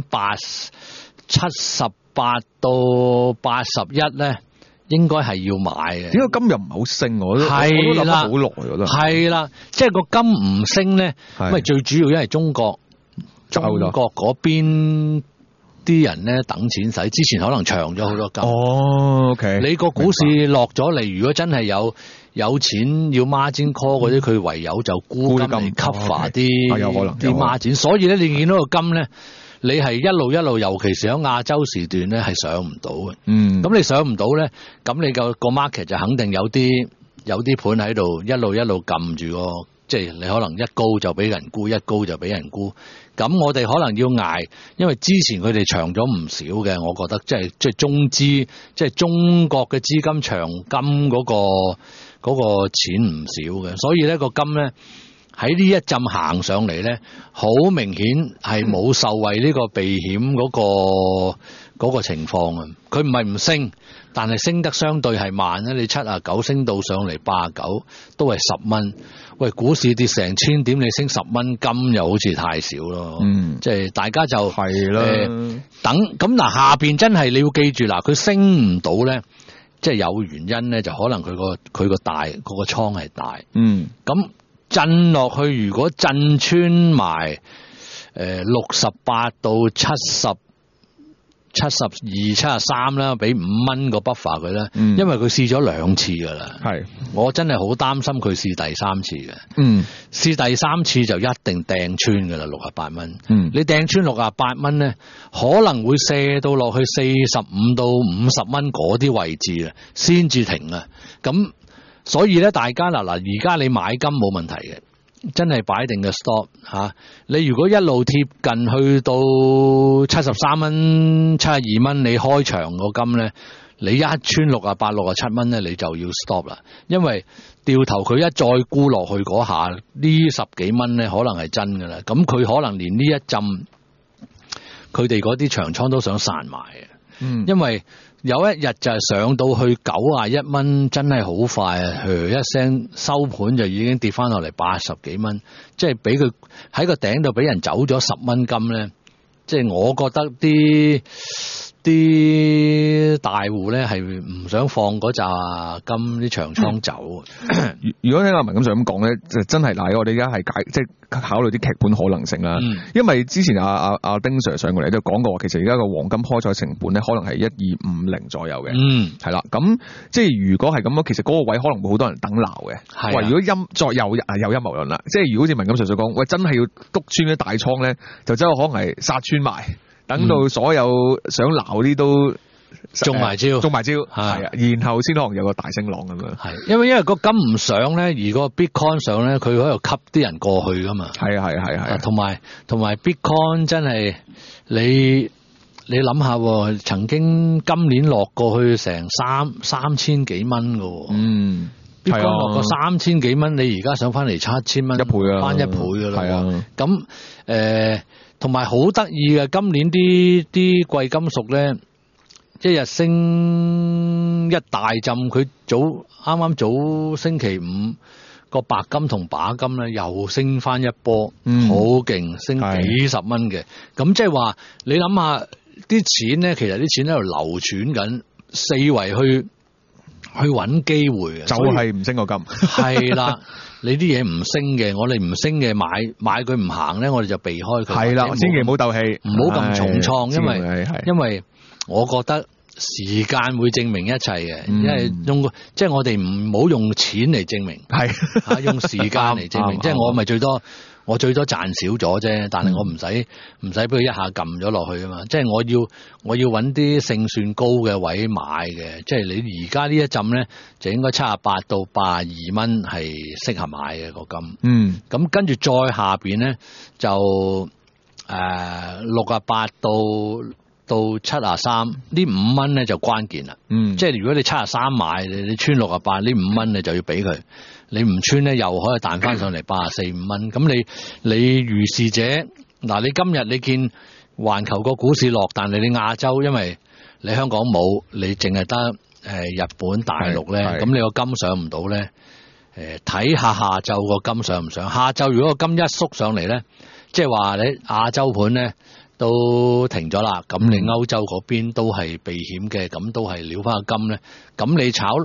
78到81咧，應該係要買嘅。點解金又唔係好升？我都諗咗好耐，我覺得係啦，即係個金唔升咧，咁最主要因為中國嗰邊啲人咧等錢使，之前可能長咗好多金。OK。你個股市落咗嚟，如果真係有錢要margin call 嗰啲，佢唯有就沽金嚟 cover 啲有可能啲margin。所以咧，你見到個金咧，你係一路，尤其是喺亞洲時段咧，係上唔到嘅。咁你上唔到咧，咁你個 market 就肯定有啲盤喺度一路撳住個，即係你可能一高就俾人沽，一高就俾人沽。咁我哋可能要捱，因為之前佢哋長咗唔少嘅，我覺得即係中資，即係中國嘅資金長金嗰個錢唔少嘅，所以咧個金咧喺呢一陣行上嚟咧，好明顯係冇受惠呢個避險嗰個情況啊！佢唔係唔升，但係升得相對係慢咧。你79升到上嚟89，都係10蚊。喂，股市跌成1000點，你升10蚊，金又好似太少咯。即係大家就係啦，等咁嗱，下邊真係你要記住嗱，佢升唔到咧，即係有原因咧，就可能佢個大嗰個倉係大。咁震落去，如果震穿埋68到72、73啦，俾5蚊個 buffer 佢啦，因為佢試咗2次噶啦。係，我真係好擔心佢試第3次嘅。試第3次就一定掟穿噶啦，68蚊。你掟穿68蚊咧，可能會射到落去45到50蚊嗰啲位置啊，先至停啊。咁所以咧，大家嗱，而家你買金冇問題嘅，真係擺定嘅 stop 吓。你如果一路貼近去到73蚊、72蚊，你開場個金咧， 你一穿68、67蚊咧，你就要 stop 啦，因為掉頭佢一再沽落去嗰下，呢10幾蚊咧可能係真噶啦，咁佢可能連呢一浸佢哋嗰啲長倉都想散埋嘅，因為有一日就係上到去91蚊，真係好快啊！一聲收盤就已經跌翻落嚟80幾蚊，即係俾佢喺個頂度俾人走咗10蚊金咧，即係我覺得啲大戶咧係唔想放嗰扎金啲長倉走。 如果聽阿文咁上咁講咧，就真係嗱，我哋而家係即係考慮啲劇本可能性啦。因為之前阿丁 Sir 上過嚟都講過話，其實而家個黃金開採成本咧可能係1250左右嘅。係啦，咁即係如果係咁樣，其實嗰個位可能會好多人等撈嘅。喂，如果再有陰謀論啦，即係如果好似文咁上所講，喂，真係要篤穿啲大倉咧，就真係可能係殺穿埋。等到所有想撈啲都中埋招， 係啊，然後先可能有個大升浪咁樣。 係，因為個金唔上咧，而個 Bitcoin 上咧，佢喺度吸啲人過去噶嘛。係。同埋 Bitcoin 真係你諗下，曾經今年落過去成3000幾蚊噶。Bitcoin 落過3000幾蚊，你而家上翻嚟7000蚊， 一倍啊， 翻一倍噶啦。 係啊， 咁同埋好得意嘅，今年啲貴金屬咧，一日升一大浸，佢啱啱早星期五個白金同把金咧又升翻一波，好勁，升幾十蚊嘅。咁即係話你諗下啲錢咧，其實啲錢喺度流轉緊，四圍去揾機會嘅， 就係唔升個金。 係啦。你啲嘢唔升嘅，我哋唔升嘅買佢唔行咧，我哋就避開佢。 係啦，千祈唔好鬥氣， 唔好咁重創，因為我覺得時間會證明一切嘅，因為即係我哋唔好用錢嚟證明，係用時間嚟證明。即係我咪我最多賺少咗啫，但係我唔使俾佢一下撳咗落去啊嘛！即係我要揾啲勝算高嘅位買嘅，即係你而家呢一浸咧就應該78到82蚊係適合買嘅個金。咁跟住再下邊咧就68到73呢5蚊咧就關鍵啦。即係如果你73買，你穿68呢5蚊你就要俾佢。你唔穿咧，又可以彈翻上嚟84、5蚊。咁你如是者，嗱，你今日你見環球個股市落，但係你亞洲，因為你香港冇，你淨係得日本、大陸咧，咁你個金上唔到咧。睇下下晝個金上唔上？下晝如果個金一縮上嚟咧，即係話你亞洲盤咧都停咗啦，咁你歐洲嗰邊都係避險嘅，咁都係撩翻個金咧。咁你炒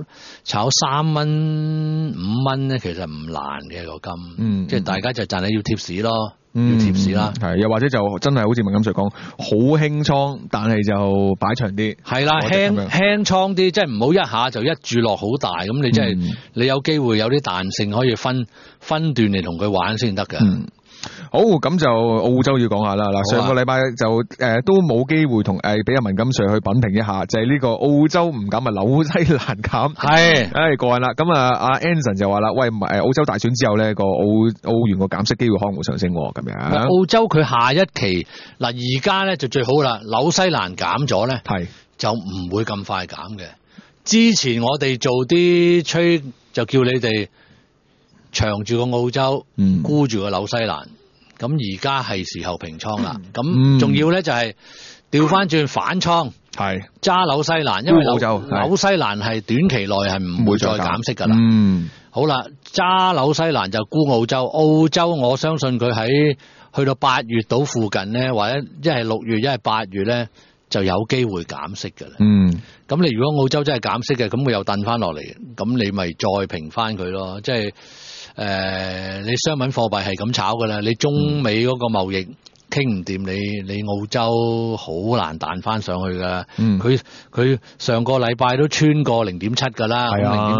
3蚊5蚊咧，其實唔難嘅個金，即係大家就賺你要貼士咯，要貼士啦。係， 又或者就真係好似文錦Sir講，好輕倉，但係就擺長啲。係啦， 輕倉啲，即係唔好一下就一注落好大，咁你即係你有機會有啲彈性可以分段嚟同佢玩先得㗎。 好，咁就澳洲要講下啦。嗱，上個禮拜就都冇機會同俾阿文錦Sir去品評一下，就係呢個澳洲唔減啊，紐西蘭減。係，過癮啦。咁阿 Anson 就話啦，喂，澳洲大選之後咧，個澳元個減息機會可能會上升咁樣。 澳洲佢下一期嗱，而家咧就最好啦，紐西蘭減咗咧，就唔會咁快減嘅。之前我哋做啲吹就叫你哋長住個澳洲，沽住個紐西蘭，咁而家係時候平倉啦。咁仲要咧就係調翻轉反倉，揸紐西蘭，因為紐西蘭係短期內係唔會再減息噶啦。好啦，揸紐西蘭就沽澳洲，澳洲我相信佢去到8月度附近咧，或者一係6月，一係8月咧，就有機會減息噶啦。咁你如果澳洲真係減息嘅，咁佢又掟翻落嚟，咁你咪再平翻佢咯，即係。你商品貨幣係咁炒噶啦，你中美嗰個貿易傾唔掂，你澳洲好難彈翻上去噶。佢上個禮拜都穿過0.7噶啦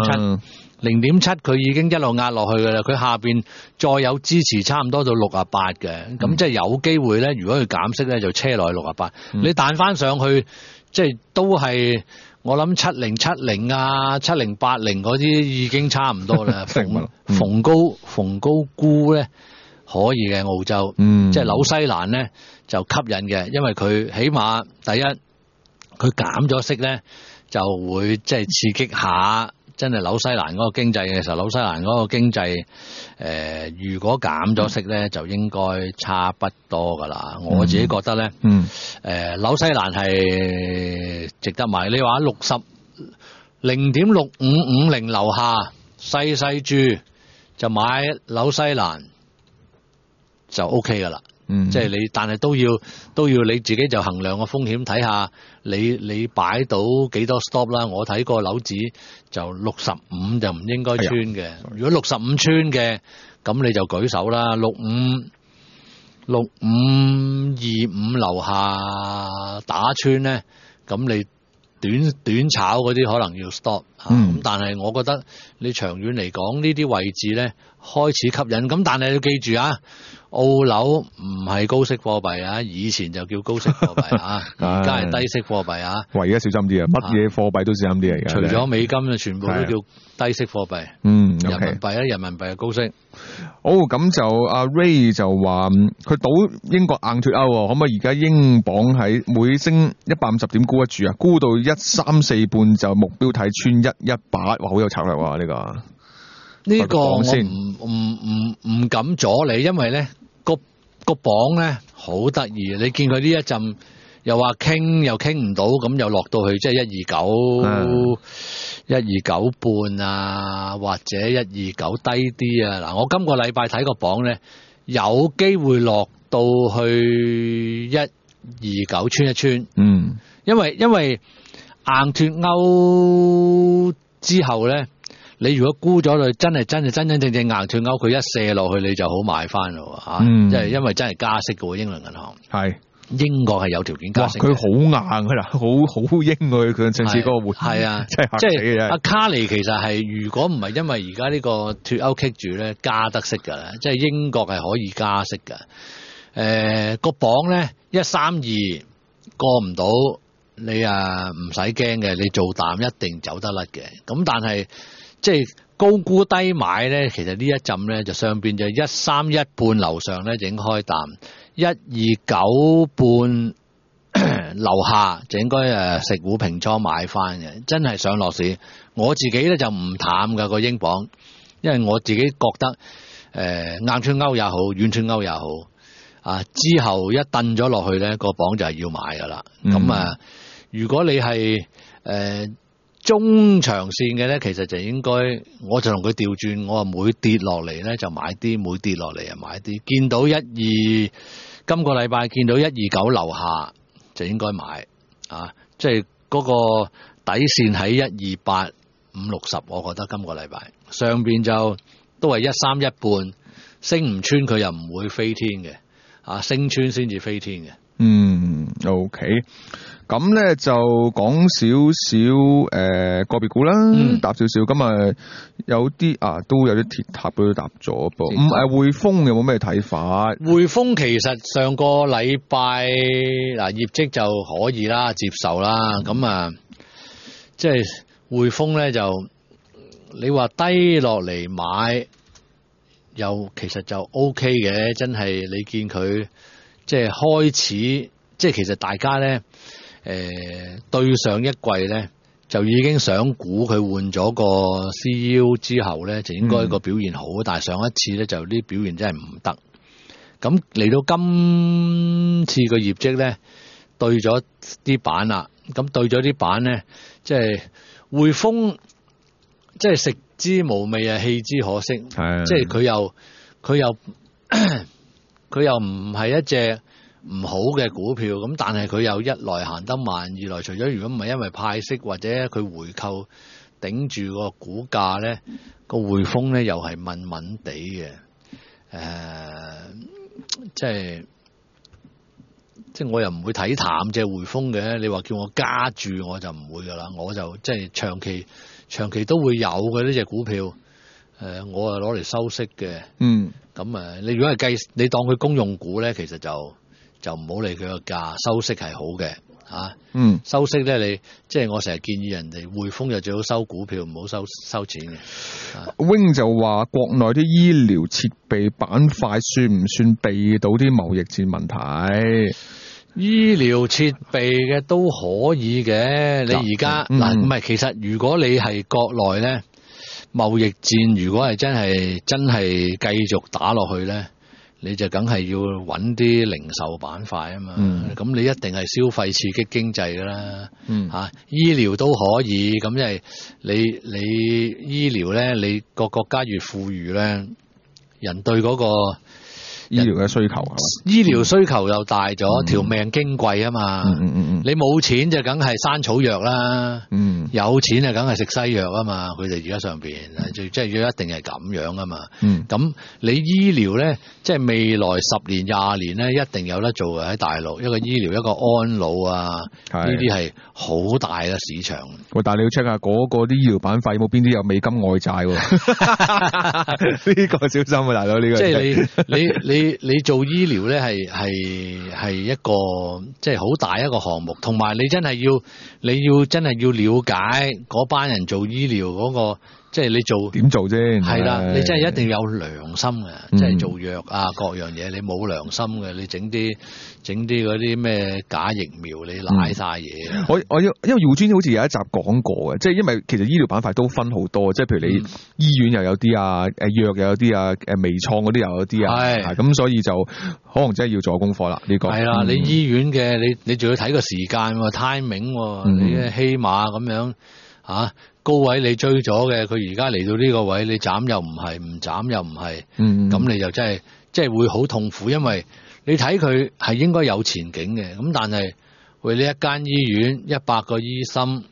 ，0.7佢已經一路壓落去噶啦，佢下邊再有支持，差唔多到68嘅，咁即係有機會咧。如果佢減息咧，就車落去68。你彈翻上去，即係都係。我諗7070啊，7080嗰啲已經差唔多啦。逢高沽咧可以嘅澳洲，即係紐西蘭咧就吸引嘅，因為佢起碼第一佢減咗息咧， 就會即係刺激下真係紐西蘭嗰個經濟嘅時候，紐西蘭嗰個經濟如果減咗息咧，就應該差不多噶啦。我自己覺得咧，紐西蘭係值得買。你話0.6550樓下細注就買紐西蘭就 OK 噶啦。即係你，但係都要你自己就衡量個風險，睇下你擺到幾多 stop 啦。我睇個樓指就65就唔應該穿嘅。如果65穿嘅，咁你就舉手啦。6525樓下打穿咧，咁你短炒嗰啲可能要 stop。咁但係我覺得你長遠嚟講呢啲位置咧開始吸引。咁但係你要記住啊。澳樓唔係高息貨幣啊，以前就叫高息貨幣啊，而家係低息貨幣啊。 喂，而家小心啲啊，乜嘢貨幣都小心啲嚟嘅。 除咗美金啊，全部都叫低息貨幣。人民幣啊，人民幣係高息。 好，咁就阿 Ray 就話佢賭英國硬脫歐，可唔可以而家英鎊喺每升150點沽一注啊？沽到134半就目標睇穿118，哇，好有策略喎呢個。 呢個我唔敢阻你，因為咧個榜咧好得意，你見佢呢一陣又話傾又傾唔到，咁又落到去即係129半啊，或者129低啲啊。嗱，我今個禮拜睇個榜咧，有機會落到去129穿一穿。因為硬脫歐之後咧。你如果沽咗佢，真正硬脫歐，佢一射落去你就好買翻咯嚇，即係因為真係加息嘅喎，英倫銀行係英國係有條件加息。 佢好硬㗎啦，好英佢上次嗰個會係啊，即係阿卡尼其實係如果唔係因為而家呢個脫歐棘住咧，加得息㗎啦，即係英國係可以加息㗎。個榜咧132過唔到，你唔使驚嘅，你做淡一定走得甩嘅。咁但係即係高估低買咧，其實呢一陣咧就上邊就131半樓上咧就已經開淡，129半樓下就應該食糊平倉買翻嘅。真係上落市，我自己咧就唔淡㗎個英鎊，因為我自己覺得硬脫歐也好，軟脫歐也好之後一掟咗落去咧個鎊就係要買㗎啦。咁如果你係中長線嘅咧，其實就應該，我就同佢調轉，我話每跌落嚟咧就買啲，每跌落嚟買啲。見到今個禮拜見到129樓下就應該買即係嗰個底線喺128、560，我覺得今個禮拜上邊就都係131半，升唔穿佢又唔會飛天嘅，升穿先至飛天嘅。 OK。咁咧就講少少個別股啦，答少少。咁有啲都有啲鐵塔都答咗噃。匯豐有冇咩睇法？ 匯豐其實上個禮拜業績就可以啦，接受啦。咁即係匯豐咧就你話低落嚟買，又其實就 OK 嘅。真係你見佢即係開始，即係其實大家咧。對上一季咧就已經想估佢換咗個 CEO 之後咧就應該個表現好，但係上一次咧就啲表現真係唔得。咁嚟到今次個業績咧對咗啲板啦，咁對咗啲板咧即係匯豐，即係食之無味棄之可惜，即係佢又唔係一隻唔好嘅股票，咁但係佢又一來行得慢，二來除咗如果唔係因為派息或者佢回購頂住個股價咧，個匯豐咧又係悶悶地嘅，即係我又唔會睇淡隻匯豐嘅。你話叫我加注我就唔會噶啦，我就即係長期都會有嘅呢隻股票，我係攞嚟收息嘅。咁你如果係計你當佢公用股咧，其實就唔好理佢個價，收息係好嘅收息咧，你即係我成日建議人哋匯豐就最好收股票，唔好收錢嘅。 Wing 就話國內啲醫療設備板塊算唔算避到啲貿易戰問題？ 醫療設備嘅都可以嘅，你而家嗱唔係，其實如果你係國內咧貿易戰，如果係真係繼續打落去咧，你就梗係要揾啲零售板塊啊嘛。咁你一定係消費刺激經濟噶啦。醫療都可以，咁因為你醫療咧，你個國家越富裕咧，人對嗰個醫療嘅需求啊， 醫療需求又大咗，條命矜貴啊嘛。你冇錢就梗係山草藥啦。有錢就梗係食西藥啊嘛。佢哋而家上邊即係要一定係咁樣啊嘛。咁你醫療咧，即係未來10年20年咧，一定有得做嘅喺大陸。一個醫療，一個安老啊，呢啲係好大嘅市場。 喂，但係你要 check 下嗰個啲醫療板塊有冇邊啲有美金外債喎？呢個小心啊，大佬呢個。 即係你做醫療咧係一個即係好大一個項目，同埋你真係要真係要了解嗰班人做醫療嗰個，即係你做點做啫？ 係啦，你真係一定要有良心嘅，即係做藥啊各樣嘢，你冇良心嘅，你整啲嗰啲咩假疫苗，你賴晒嘢。 我因為耀尊好似有一集講過嘅，即係因為其實醫療板塊都分好多，即係譬如你醫院又有啲啊，藥又有啲啊，微創嗰啲又有啲啊，咁所以就可能真係要做功課啦。呢個係啦，你醫院嘅你仲要睇個時間timing，你嘅希碼咁樣啊。高位你追咗嘅，佢而家嚟到呢個位，你斬又唔係，唔斬又唔係，咁你就真係會好痛苦，因為你睇佢係應該有前景嘅，咁但係為呢一間醫院100個醫生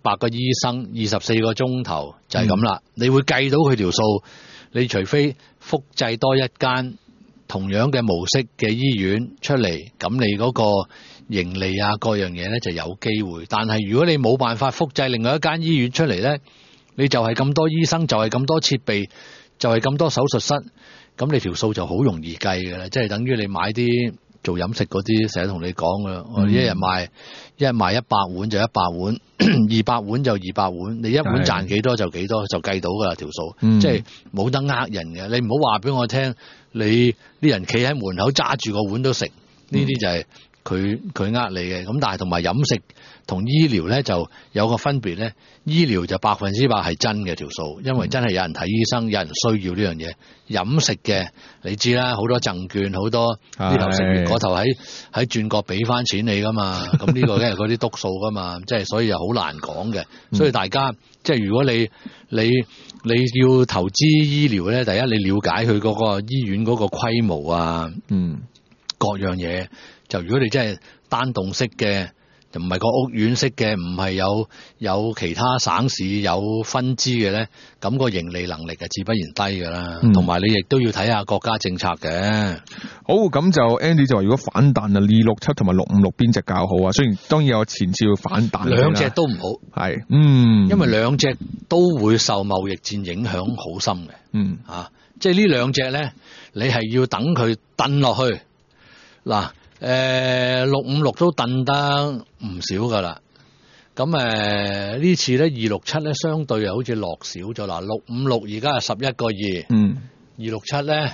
24個鐘頭就係咁啦，你會計到佢條數，你除非複製多一間同樣嘅模式嘅醫院出嚟，咁你嗰個盈利啊各樣嘢咧就有機會，但係如果你冇辦法複製另外一間醫院出嚟咧，你就係咁多醫生，就係咁多設備，就係咁多手術室，咁你條數就好容易計嘅啦，即係等於你買啲做飲食嗰啲，成日同你講噶啦，我一日賣100碗就100碗，200碗就200碗，你一碗賺幾多就幾多，就計到噶啦條數，即係冇得呃人嘅，你唔好話俾我聽，你啲人企喺門口揸住個碗都食，呢啲就係佢呃你嘅。咁但係同埋飲食同醫療咧就有個分別咧，醫療就100%係真嘅條數，因為真係有人睇醫生，有人需要呢樣嘢。飲食嘅你知啦，好多贈券，好多呢頭食完嗰頭喺轉角俾翻錢你噶嘛，咁呢個梗係嗰啲篤數噶嘛，即係所以又好難講嘅。所以大家即係如果你要投資醫療咧，第一你了解佢嗰個醫院嗰個規模啊，各樣嘢。就如果你真係單棟式嘅，就唔係個屋苑式嘅，唔係有其他省市有分支嘅咧，咁個盈利能力係自不然低㗎啦。同埋你亦都要睇下國家政策嘅。 好，咁就 Andy 就話如果反彈啊，267同埋656邊隻較好啊？雖然當然有前次要反彈， 兩隻都唔好。係，因為兩隻都會受貿易戰影響好深嘅。即係呢兩隻咧，你係要等佢燉落去嗱。656都燉得唔少噶啦，咁呢次咧267咧相對又好似落少咗啦，656而家係11個2，267咧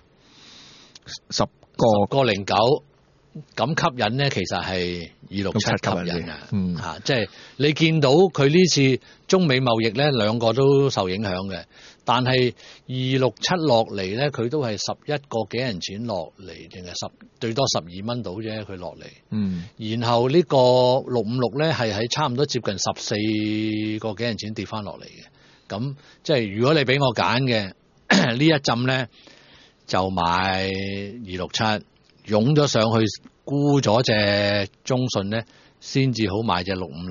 10個09，咁吸引咧其實係267吸引啊，即係你見到佢呢次中美貿易咧兩個都受影響嘅。但係267落嚟咧，佢都係11個幾銀錢落嚟，定係最多12蚊到啫，佢落嚟。然後呢個656咧係喺差唔多接近14個幾銀錢跌翻落嚟嘅。咁即係如果你俾我揀嘅呢一陣咧，就買267，湧咗上去沽咗隻中信咧，先至好買隻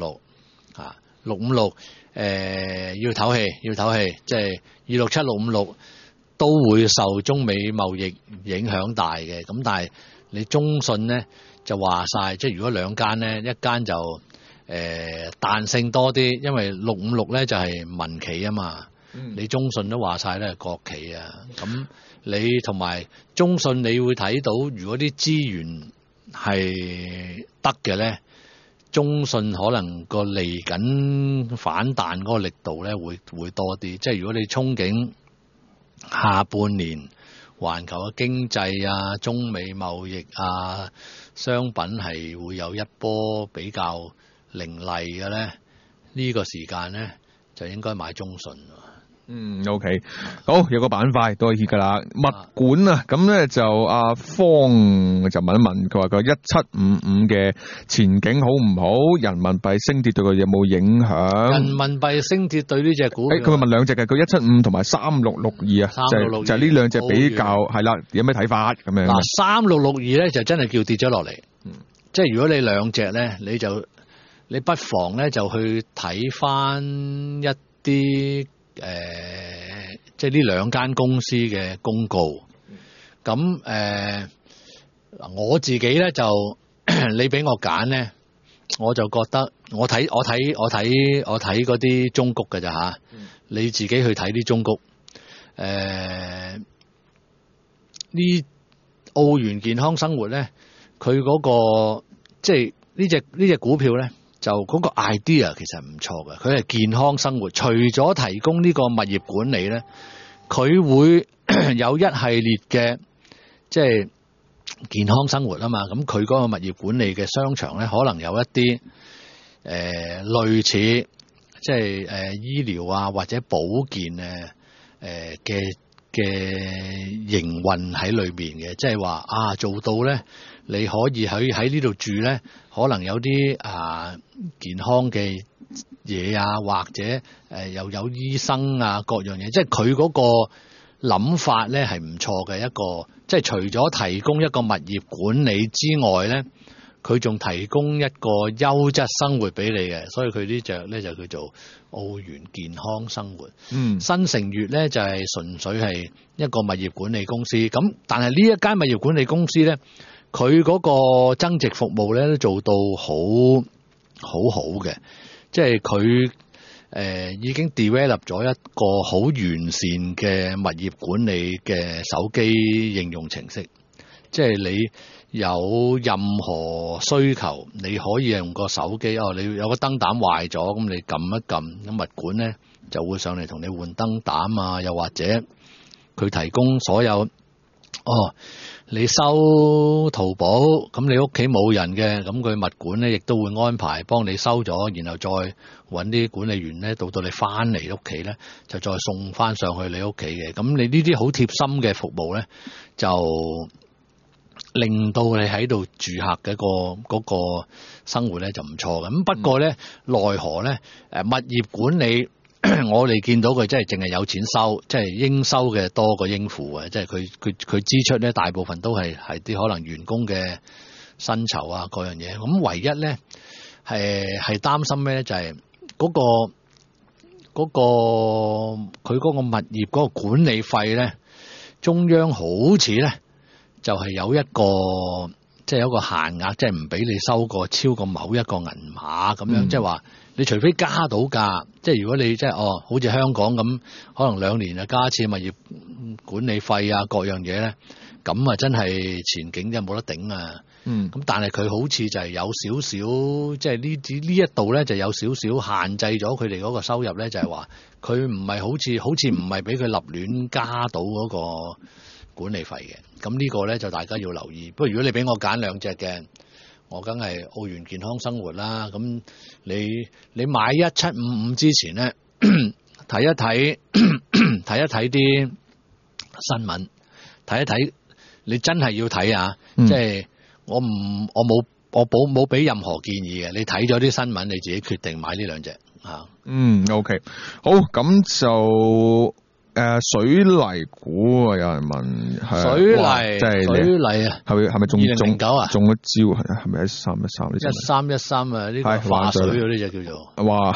656。656要唞氣，即係267、656都會受中美貿易影響大嘅。咁但係你中信咧就話晒，即係如果兩間咧，一間就彈性多啲，因為656咧就係民企啊嘛。你中信都話晒咧係國企啊。咁你同埋中信，你會睇到如果啲資源係得嘅咧。中信可能個嚟緊反彈嗰個力度咧會多啲，即係如果你憧憬下半年環球嘅經濟啊、中美貿易啊、商品係會有一波比較凌厲嘅咧，呢個時間咧就應該買中信。 OK， 好，有個板塊都係 hit 噶啦，物管啊，咁咧就阿方就問一問，佢話個1755嘅前景好唔好？人民幣升跌對佢有冇影響？ 人民幣升跌對呢隻股票， 佢問兩隻嘅，佢175同埋3662啊，就係呢兩隻比較係啦，有咩睇法咁樣？ 嗱，3662咧就真係叫跌咗落嚟，即係如果你兩隻咧，你不妨咧就去睇翻一啲。即係呢兩間公司嘅公告，咁我自己咧就你俾我揀咧，我就覺得我睇嗰啲中谷嘅咋吓，你自己去睇啲中谷，呢澳元健康生活咧，佢嗰個即係呢隻股票咧。就嗰個 idea 其實唔錯嘅，佢係健康生活。除咗提供呢個物業管理咧，佢會有一系列嘅即係健康生活啊嘛。咁佢嗰個物業管理嘅商場咧，可能有一啲類似即係醫療啊或者保健嘅營運喺裏面嘅，即係話做到咧。你可以喺呢度住咧，可能有啲健康嘅嘢啊，或者又有醫生啊各樣嘢，即係佢嗰個諗法咧係唔錯嘅一個，即係除咗提供一個物業管理之外咧，佢仲提供一個優質生活俾你嘅，所以佢呢隻咧就叫做澳元健康生活。新城悅咧就係純粹係一個物業管理公司，咁但係呢一間物業管理公司咧。佢嗰個增值服務咧都做到好嘅，即係佢已經 develop 咗一個好完善嘅物業管理嘅手機應用程式，即係你有任何需求，你可以用個手機你有個燈膽壞咗，咁你撳一撳，咁物管咧就會上嚟同你換燈膽啊，又或者佢提供所有你收淘寶，咁你屋企冇人嘅，咁佢物管咧亦都會安排幫你收咗，然後再揾啲管理員咧到你翻嚟屋企咧，就再送翻上去你屋企嘅。咁你呢啲好貼心嘅服務咧，就令到你喺度住客嘅嗰個生活咧就唔錯嘅。咁不過咧，奈何咧物業管理。我哋見到佢真係淨係有錢收，即係應收嘅多過應付嘅，即係佢支出咧大部分都係啲可能員工嘅薪酬啊各樣嘢。咁唯一咧係擔心咩咧？就係嗰個佢嗰個物業嗰個管理費咧，中央好似咧就係有一個即係有一個限額，即係唔俾你收過超過某一個銀碼咁樣，即係話。你除非加到價，即係如果你即係好似香港咁，可能2年啊加一次物業管理費啊各樣嘢咧，咁啊真係前景真係冇得頂啊！咁但係佢好似就係有少少，即係呢一度咧就有少少限制咗佢哋嗰個收入咧，就係話佢唔係好似唔係俾佢立亂加到嗰個管理費嘅。咁呢個咧就大家要留意。不過如果你俾我揀兩隻嘅。我梗係澳元健康生活啦，咁你買1755之前咧，睇一睇啲新聞，睇一睇，你真係要睇啊！即係我冇俾任何建議嘅，你睇咗啲新聞，你自己決定買呢兩隻啊。 OK， 好，咁就。水泥股啊，有人問， 水泥， 即係水泥啊， 係咪中 2009啊？ 中咗招係咪1313？ 1313啊，呢個化水嗰啲就叫做。 哇！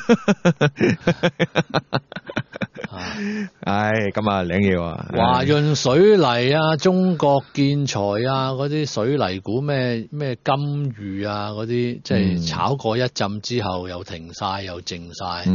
唉，咁啊，領嘢喎。 華潤水泥啊，中國建材啊，嗰啲水泥股咩金隅啊，嗰啲即係炒過一陣之後又停晒又靜晒。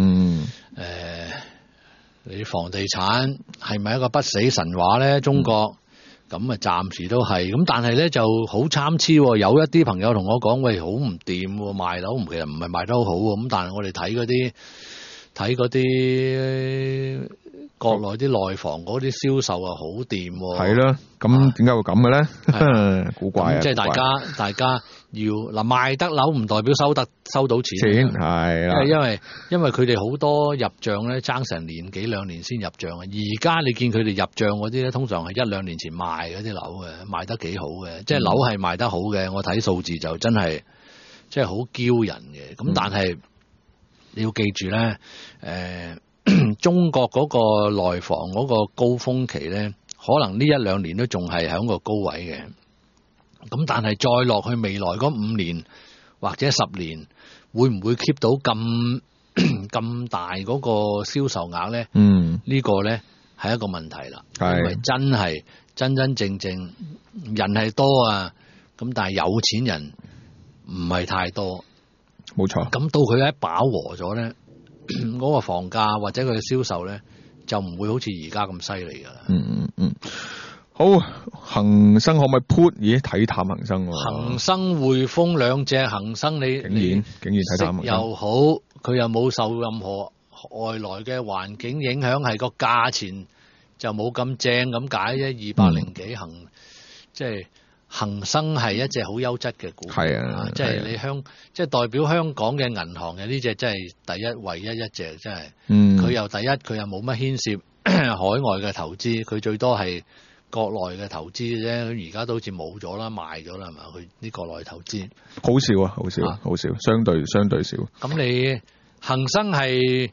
你房地產係咪一個不死神話咧？中國咁啊，暫時都係咁，但係咧就好參差。有一啲朋友同我講，喂，好唔掂，賣樓其實唔係賣得好好咁。但係我哋睇嗰啲國內啲內房嗰啲銷售啊好掂喎。 係啦，咁點解會咁嘅咧？古怪啊！ 即係大家要嗱賣得樓唔代表收到錢係啦， 因為佢哋好多入帳咧爭成年幾兩年先入帳啊！而家你見佢哋入帳嗰啲咧，通常係一兩年前賣嗰啲樓嘅，賣得幾好嘅，即係樓係賣得好嘅。我睇數字就真係即係好驕人嘅。咁但係你要記住咧，中國嗰個內房嗰個高峰期咧，可能呢一兩年都仲係喺個高位嘅。咁但係再落去未來嗰5年或者10年，會唔會 keep 到咁大嗰個銷售額咧？呢個咧係一個問題啦。因為真係真正人係多啊，咁但係有錢人唔係太多。 冇錯。咁到佢一飽和咗咧，嗰個房價或者佢嘅銷售咧，就唔會好似而家咁犀利噶啦。 好，恒生可唔可以 put？ 咦，睇淡恒生喎。 恒生匯豐兩隻恒生你竟然睇淡恒生又好，佢又冇受任何外來嘅環境影響，係個價錢就冇咁正咁解啫。200幾即係恒生係一隻好優質嘅股票。 係啊， 即係你即係代表香港嘅銀行嘅呢隻真係第一唯一一隻，真係。佢又第一，佢又冇乜牽涉海外嘅投資，佢最多係國內嘅投資啫，而家都好似冇咗啦，賣咗啦，係嘛？佢啲國內投資好少啊，好少，相對少。 咁你恒生係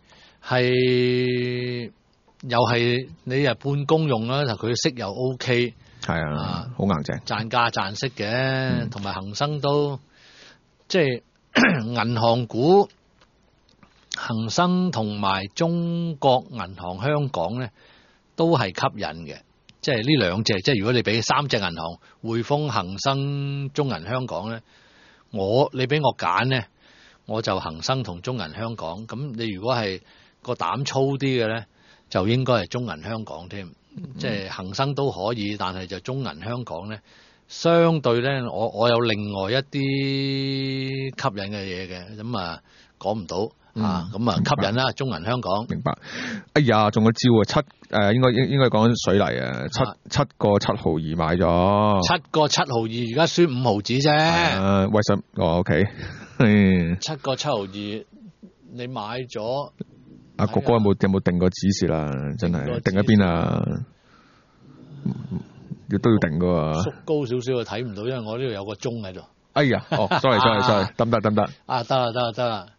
又係你係半公用啦，佢息又 OK， 係啊，好硬淨， 賺價賺息嘅，同埋恒生都即係銀行股，恒生同埋中國銀行香港咧都係吸引嘅。即係呢兩隻，即係如果你俾3隻銀行，匯豐、恒生、中銀香港咧，你俾我揀咧，我就恒生同中銀香港。咁你如果係個膽粗啲嘅咧，就應該係中銀香港添。即係恒生都可以，但係就中銀香港咧，相對咧，我有另外一啲吸引嘅嘢嘅，咁啊講唔到。咁啊吸引啦，中銀香港。明白。 哎呀，中咗招啊！應該講緊水泥啊，7個7毫2買咗。 7個7毫2，而家輸5毫子啫。 為什？OK。 7個7毫2，你買咗？ 阿哥哥有冇定個指示啦？真係定一邊啊？都要定噶喎。 縮高少少就睇唔到，因為我呢度有個鐘喺度。 哎呀，sorry，得唔得？ 啊，得啦。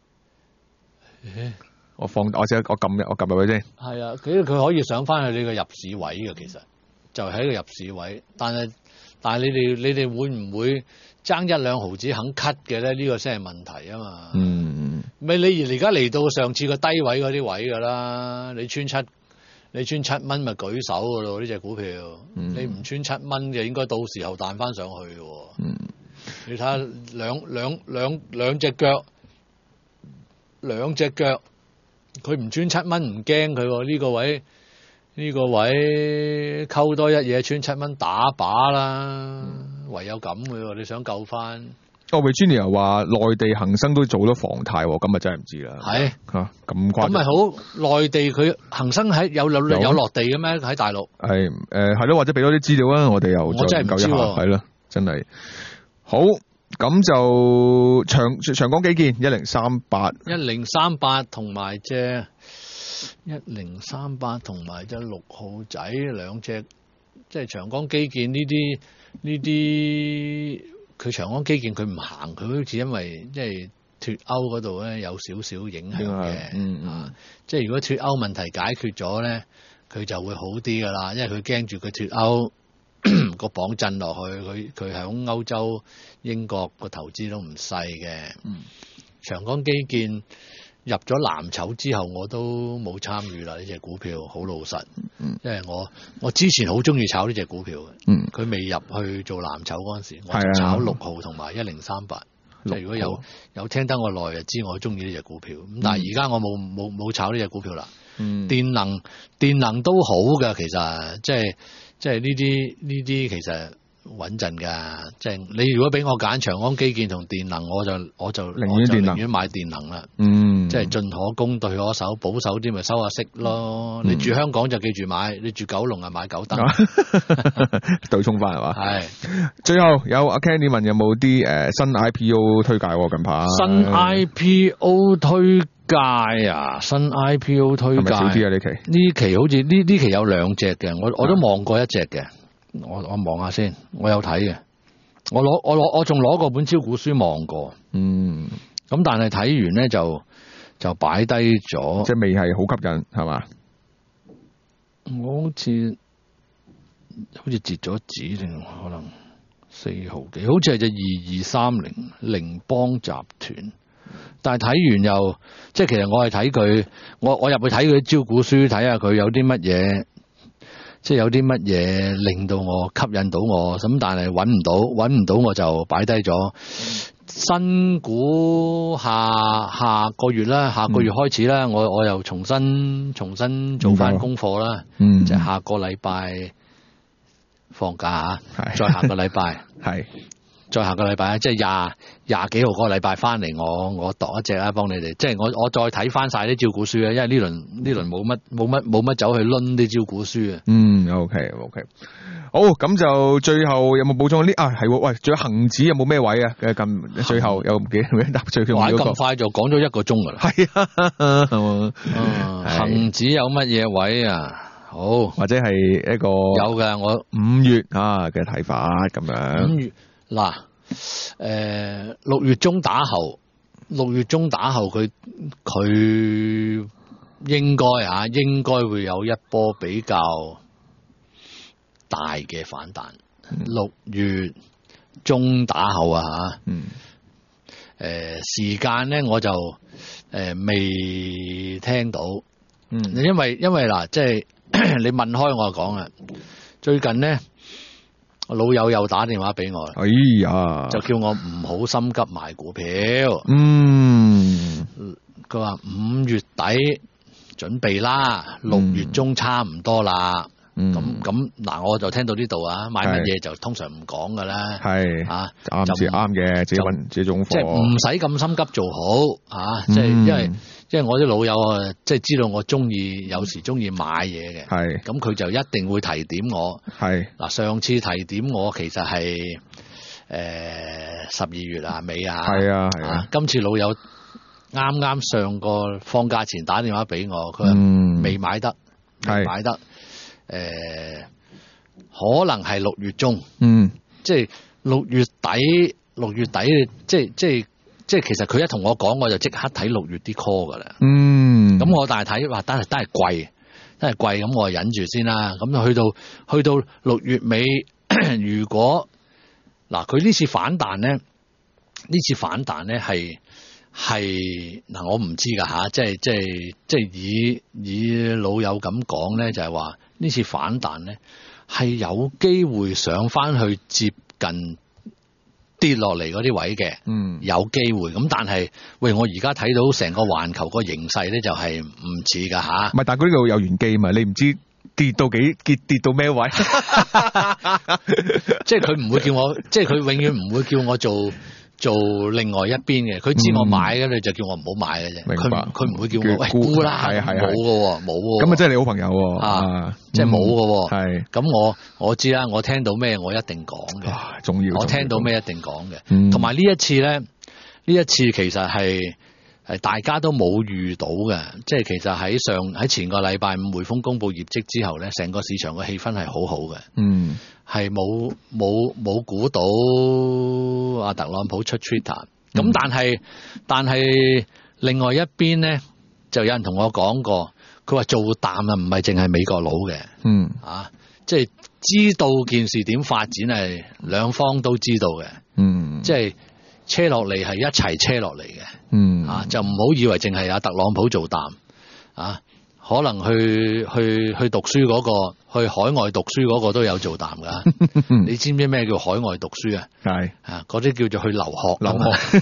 我撳入去先。 係啊，佢可以上翻去你個入市位嘅，其實就喺個入市位。但係你哋會唔會爭1、2毫子肯 cut 嘅咧？呢個先係問題啊嘛。咪你而家嚟到上次個低位嗰啲位噶啦，你穿7蚊咪舉手噶咯？呢隻股票，你唔穿7蚊嘅，應該到時候彈翻上去嘅。你睇下兩隻腳。佢唔穿7蚊唔驚佢，呢個位溝多一嘢穿7蚊打靶啦，唯有咁嘅。你想救翻 ？Virginia 話內地恒生都做咗房貸，咁啊真係唔知啦。係咁誇張。咁咪好？內地佢恒生喺有落地嘅咩？喺大陸係咯，或者俾多啲資料啊，我哋又再研究一下。係咯，真係好。咁就長江基建1038 同埋隻1038同埋隻6號仔兩隻，即係長江基建呢啲，佢長江基建佢唔行，佢好似因為即係脫歐嗰度咧有少少影響嘅。即係如果脫歐問題解決咗咧，佢就會好啲噶啦，因為佢驚住佢脫歐。個磅震落去，佢喺歐洲、英國個投資都唔細嘅。長江基建入咗藍籌之後，我都冇參與啦。呢隻股票好老實，因為我之前好中意炒呢隻股票嘅。佢未入去做藍籌嗰陣時，我就炒6號同埋1038。即係如果有聽得我耐就知我中意呢隻股票。咁但係而家我冇炒呢隻股票啦。電能都好嘅，其實即係呢啲其實穩陣㗎。即係你如果俾我揀長江基建同電能，我就寧願買電能啦。即係進可攻退可守，保守啲咪收下息咯。你住香港就記住買，你住九龍啊買九燈， 對沖翻係嘛？ 係。 最後有阿 Kenny 問有冇啲新 IPO 推介喎？近排新 IPO 推介啊，新 IPO 推介係咪少啲啊？呢期好似呢期有2隻嘅，我都望過1隻嘅，我望下先，我有睇嘅，我仲攞過本招股書望過，咁但係睇完咧就擺低咗， 即係未係好吸引係嘛？ 我好似截咗紙定可能4毫幾，好似係隻2230羚邦集團。但係睇完又，即係其實我係睇佢，我入去睇佢啲招股書，睇下佢有啲乜嘢，即係有啲乜嘢令到我吸引到我，咁但係揾唔到我就擺低咗。新股下個月啦，下個月開始啦，我又重新做翻功課啦，就係下個禮拜放假嚇，再下個禮拜係。 再下個禮拜即係廿幾號嗰個禮拜翻嚟，我度一隻啦，幫你哋。即係我再睇翻晒啲招股書啊，因為呢輪冇乜走去掄啲招股書啊。 OK， 好，咁就最後有冇補充啲啊？係喎，喂，仲有恒指有冇咩位啊？咁最後有唔記得答最後嗰個。 咁快就講咗1個鐘噶啦。 係啊， 恒指有乜嘢位啊？好， 或者係一個有嘅，我 5月嘅睇法咁樣。 5月嗱，6月中打後佢應該會有一波比較大嘅反彈。6月中打後時間咧我就未聽到，因為嗱，即係你問開我就講啦，最近咧。老友又打電話俾我， 哎呀， 就叫我唔好心急買股票。佢話5月底準備啦，6月中差唔多啦。咁嗱，我就聽到呢度啊，買乜嘢就通常唔講噶啦。係啊， 啱嘅，自己揾自己種貨， 即係唔使咁心急做好啊！即係因為我啲老友啊，即係知道我有時中意買嘢嘅。係咁，佢就一定會提點我。係嗱，上次提點我其實係12月尾啊。係啊。今次老友啱上個放假前打電話俾我，佢話未買得，可能係6月中，即係6月底，即係其實佢一同我講，我就即刻睇6月啲 call 噶啦。咁我但係睇話，都係貴，咁我忍住先啦。咁去到6月尾，如果嗱佢呢次反彈咧係嗱，我唔知噶吓，即係以老友咁講咧，就係話呢次反彈咧係有機會上翻去接近跌落嚟嗰啲位嘅，有機會。咁但係喂，我而家睇到成個環球個形勢咧，就係唔似噶吓。唔係，但係佢呢度有玄機嘛？你唔知跌到咩位？即係佢唔會叫我，即係佢永遠唔會叫我做另外一邊嘅，佢知我買嘅，你就叫我唔好買嘅啫。明白。佢唔會叫我沽啦，冇嘅，冇嘅。咁啊，即係你好朋友啊，即係冇嘅。係。咁我知啦，我聽到咩我一定講嘅。重要。我聽到咩一定講嘅。同埋呢一次其實係大家都冇遇到嘅，即係其實喺前個禮拜五匯豐公布業績之後咧，成個市場嘅氣氛係好好嘅。係冇估到阿特朗普出 Twitter，咁但係另外一邊咧，就有人同我講過，佢話做淡啊，唔係淨係美國佬嘅，即係知道件事點發展係兩方都知道嘅，即係車落嚟係一齊車落嚟嘅，就唔好以為淨係阿特朗普做淡啊。可能去讀書嗰個，去海外讀書嗰個都有做淡噶。你知唔知咩叫海外讀書啊？係啊，嗰啲叫做去留學。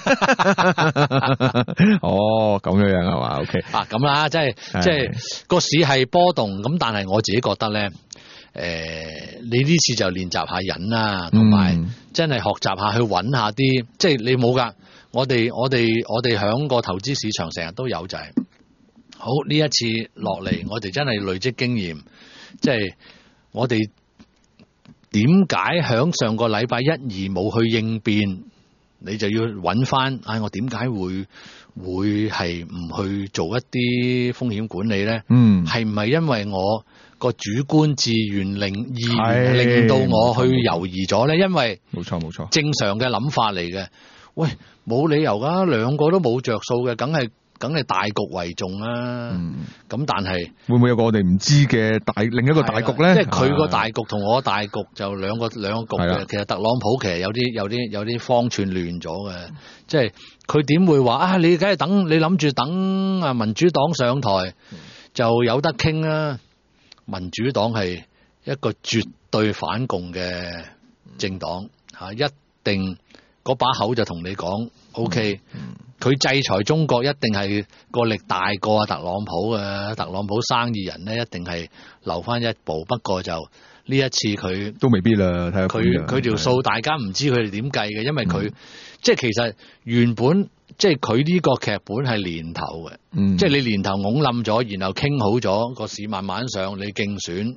哦，咁樣係嘛 ？OK。咁啦，即係個市係波動，咁但係我自己覺得咧， 你呢次就練習下忍啦，同埋真係學習下去揾下啲，即係你冇㗎。我哋響個投資市場成日都有就係、好呢一次落嚟，我哋真係累積經驗，即係我哋點解響上個禮拜1、2冇去應變，你就要揾翻，我點解會係唔去做一啲風險管理咧？係唔係因為我個主觀自願令到我去猶豫咗咧？因為冇錯， 正常嘅諗法嚟嘅。喂，冇理由噶，兩個都冇着數嘅，梗係大局為重啦。咁但係會唔會有個我哋唔知嘅另一個大局咧？ 即係佢個大局同我大局就兩個局嘅。其實特朗普其實有啲方寸亂咗嘅。即係佢點會話你梗係等，你諗住等啊民主黨上台就有得傾啦？民主黨係一個絕對反共嘅政黨一定。嗰把口就同你講 ，OK，佢制裁中國一定係個力大過特朗普嘅，特朗普生意人咧一定係留翻一步。不過就呢一次佢都未必啦，睇下佢條數大家唔知佢哋點計嘅，因為佢即係其實原本即係佢呢個劇本係年頭嘅，即係你年頭拱冧咗，然後傾好咗個市慢慢上，你競選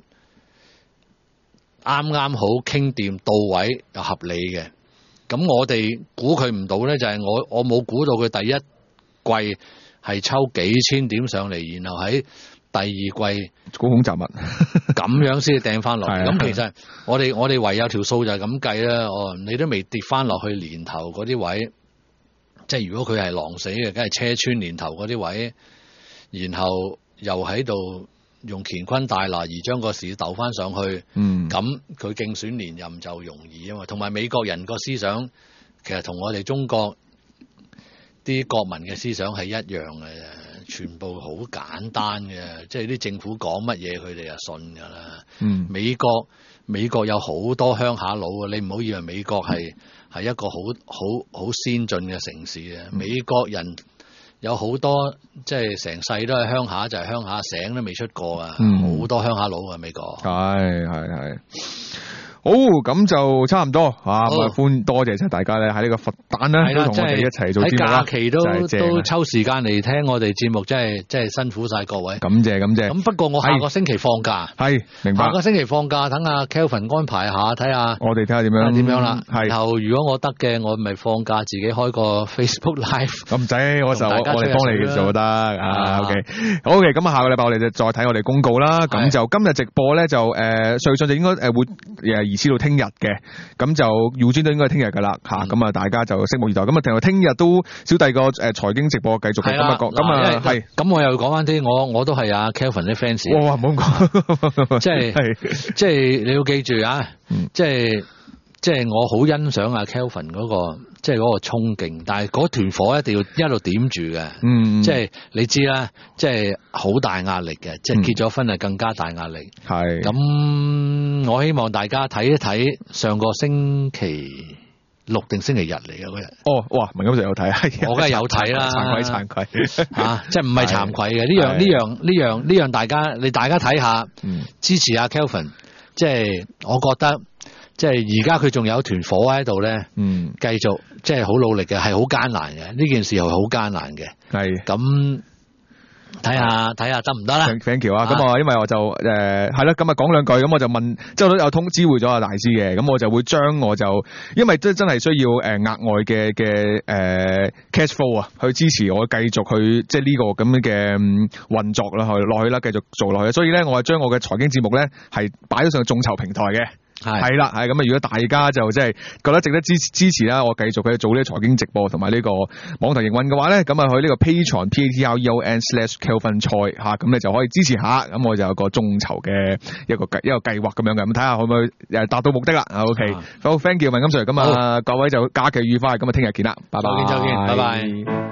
啱啱好傾掂到位又合理嘅。咁我哋估佢唔到咧，就係我冇估到佢第一季係抽幾千點上嚟，然後喺第二季高空雜物咁樣先掟翻落嚟。咁其實我哋唯有條數就係咁計啦。你都未跌翻落去年頭嗰啲位，即係如果佢係狼死嘅，梗係車穿年頭嗰啲位，然後又喺度用乾坤大挪移將個市鬥翻上去，咁佢競選連任就容易啊嘛。同埋美國人個思想其實同我哋中國啲國民嘅思想係一樣嘅，全部好簡單嘅，即係啲政府講乜嘢佢哋就信噶啦。美國有好多鄉下佬啊，你唔好以為美國係一個好先進嘅城市啊。美國人有好多即係成世都係鄉下，就係鄉下，醒都未出過啊！好多鄉下佬啊，美國。 係。好，咁就差唔多嚇，多謝晒大家咧喺呢個佛誕咧都同我哋一齊做節目啦。 喺假期都抽時間嚟聽我哋節目，真係辛苦晒各位。 感謝。咁不過我下個星期放假。 係，明白。 下個星期放假，等阿 Kelvin 安排下，睇下。 我哋睇下點樣啦。然後如果我得嘅，我咪放假自己開個 Facebook Live。 咁唔使，我哋幫你做得啊。OK，咁下個禮拜我哋就再睇我哋公告啦。咁就今日直播咧就瑞信就應該會移師到聽日嘅，咁就耀尊都應該係聽日噶啦嚇，咁大家就拭目以待。咁啊，聽日都小弟個財經直播繼續嘅咁啊係。咁我又講翻啲，我都係阿 Kelvin 啲 fans。 哇，唔好咁講， 即係你要記住啊，即係我好欣賞阿 Kelvin 嗰個即係嗰個衝勁，但係嗰團火一定要一路點住嘅。即係你知啦，即係好大壓力嘅，即係結咗婚係更加大壓力。係咁，我希望大家睇一睇上個星期6定星期日嚟嘅嗰日。 哇！文錦就有睇， 我梗係有睇啦。慚愧即係唔係慚愧嘅呢樣大家睇下，支持阿 Kelvin。即係我覺得。即係而家佢仲有團火喺度咧，繼續即係好努力嘅，係好艱難嘅。呢件事係好艱難嘅。係咁睇下得唔得啦 ？Thank you 啊！咁因為我就係啦，咁講兩句，咁我就問，即係都有知會咗阿大師嘅，咁我就會將因為真係需要額外嘅cash flow 啊，去支持我繼續去即係呢個咁樣嘅運作啦，落去啦，繼續做落去。所以咧，我係將我嘅財經節目咧係擺咗上眾籌平台嘅。係啦，係咁啊！如果大家就即係覺得值得支持啦，我繼續去做呢個財經直播同埋呢個網台營運嘅話咧，咁啊去呢個 Patreon Patreon/Kelvin Choi 吓，咁你就可以支持下，咁我就有個眾籌嘅一個計劃咁樣嘅，咁睇下可唔可以達到目的啦。OK，好 ，thank you，文錦 Sir，咁啊各位就假期愉快，咁啊聽日見啦，拜拜， 再見，拜拜。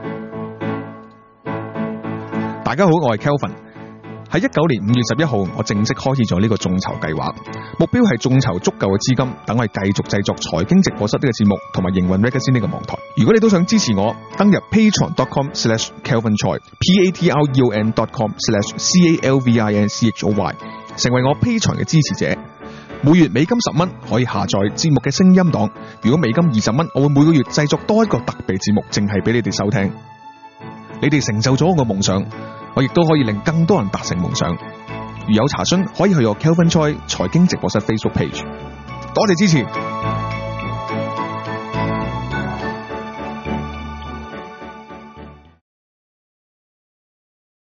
大家好，我係 Kelvin。喺19年5月11號，我正式開始咗呢個眾籌計劃，目標係眾籌足夠嘅資金，等我繼續製作財經直播室呢個節目，同埋營運 Reggae 呢個網台。如果你都想支持我，登入 patreon.com/KelvinChoi patreon.com/CalvinChoi，成為我 Patreon 嘅支持者。 每月美金10蚊可以下載節目嘅聲音檔，如果美金20蚊，我會每個月製作多一個特別節目，淨係俾你哋收聽。你哋成就咗我個夢想，我亦都可以令更多人達成夢想。如有查詢，可以去我 Kelvin Choi 財經直播室 Facebook page。多謝支持。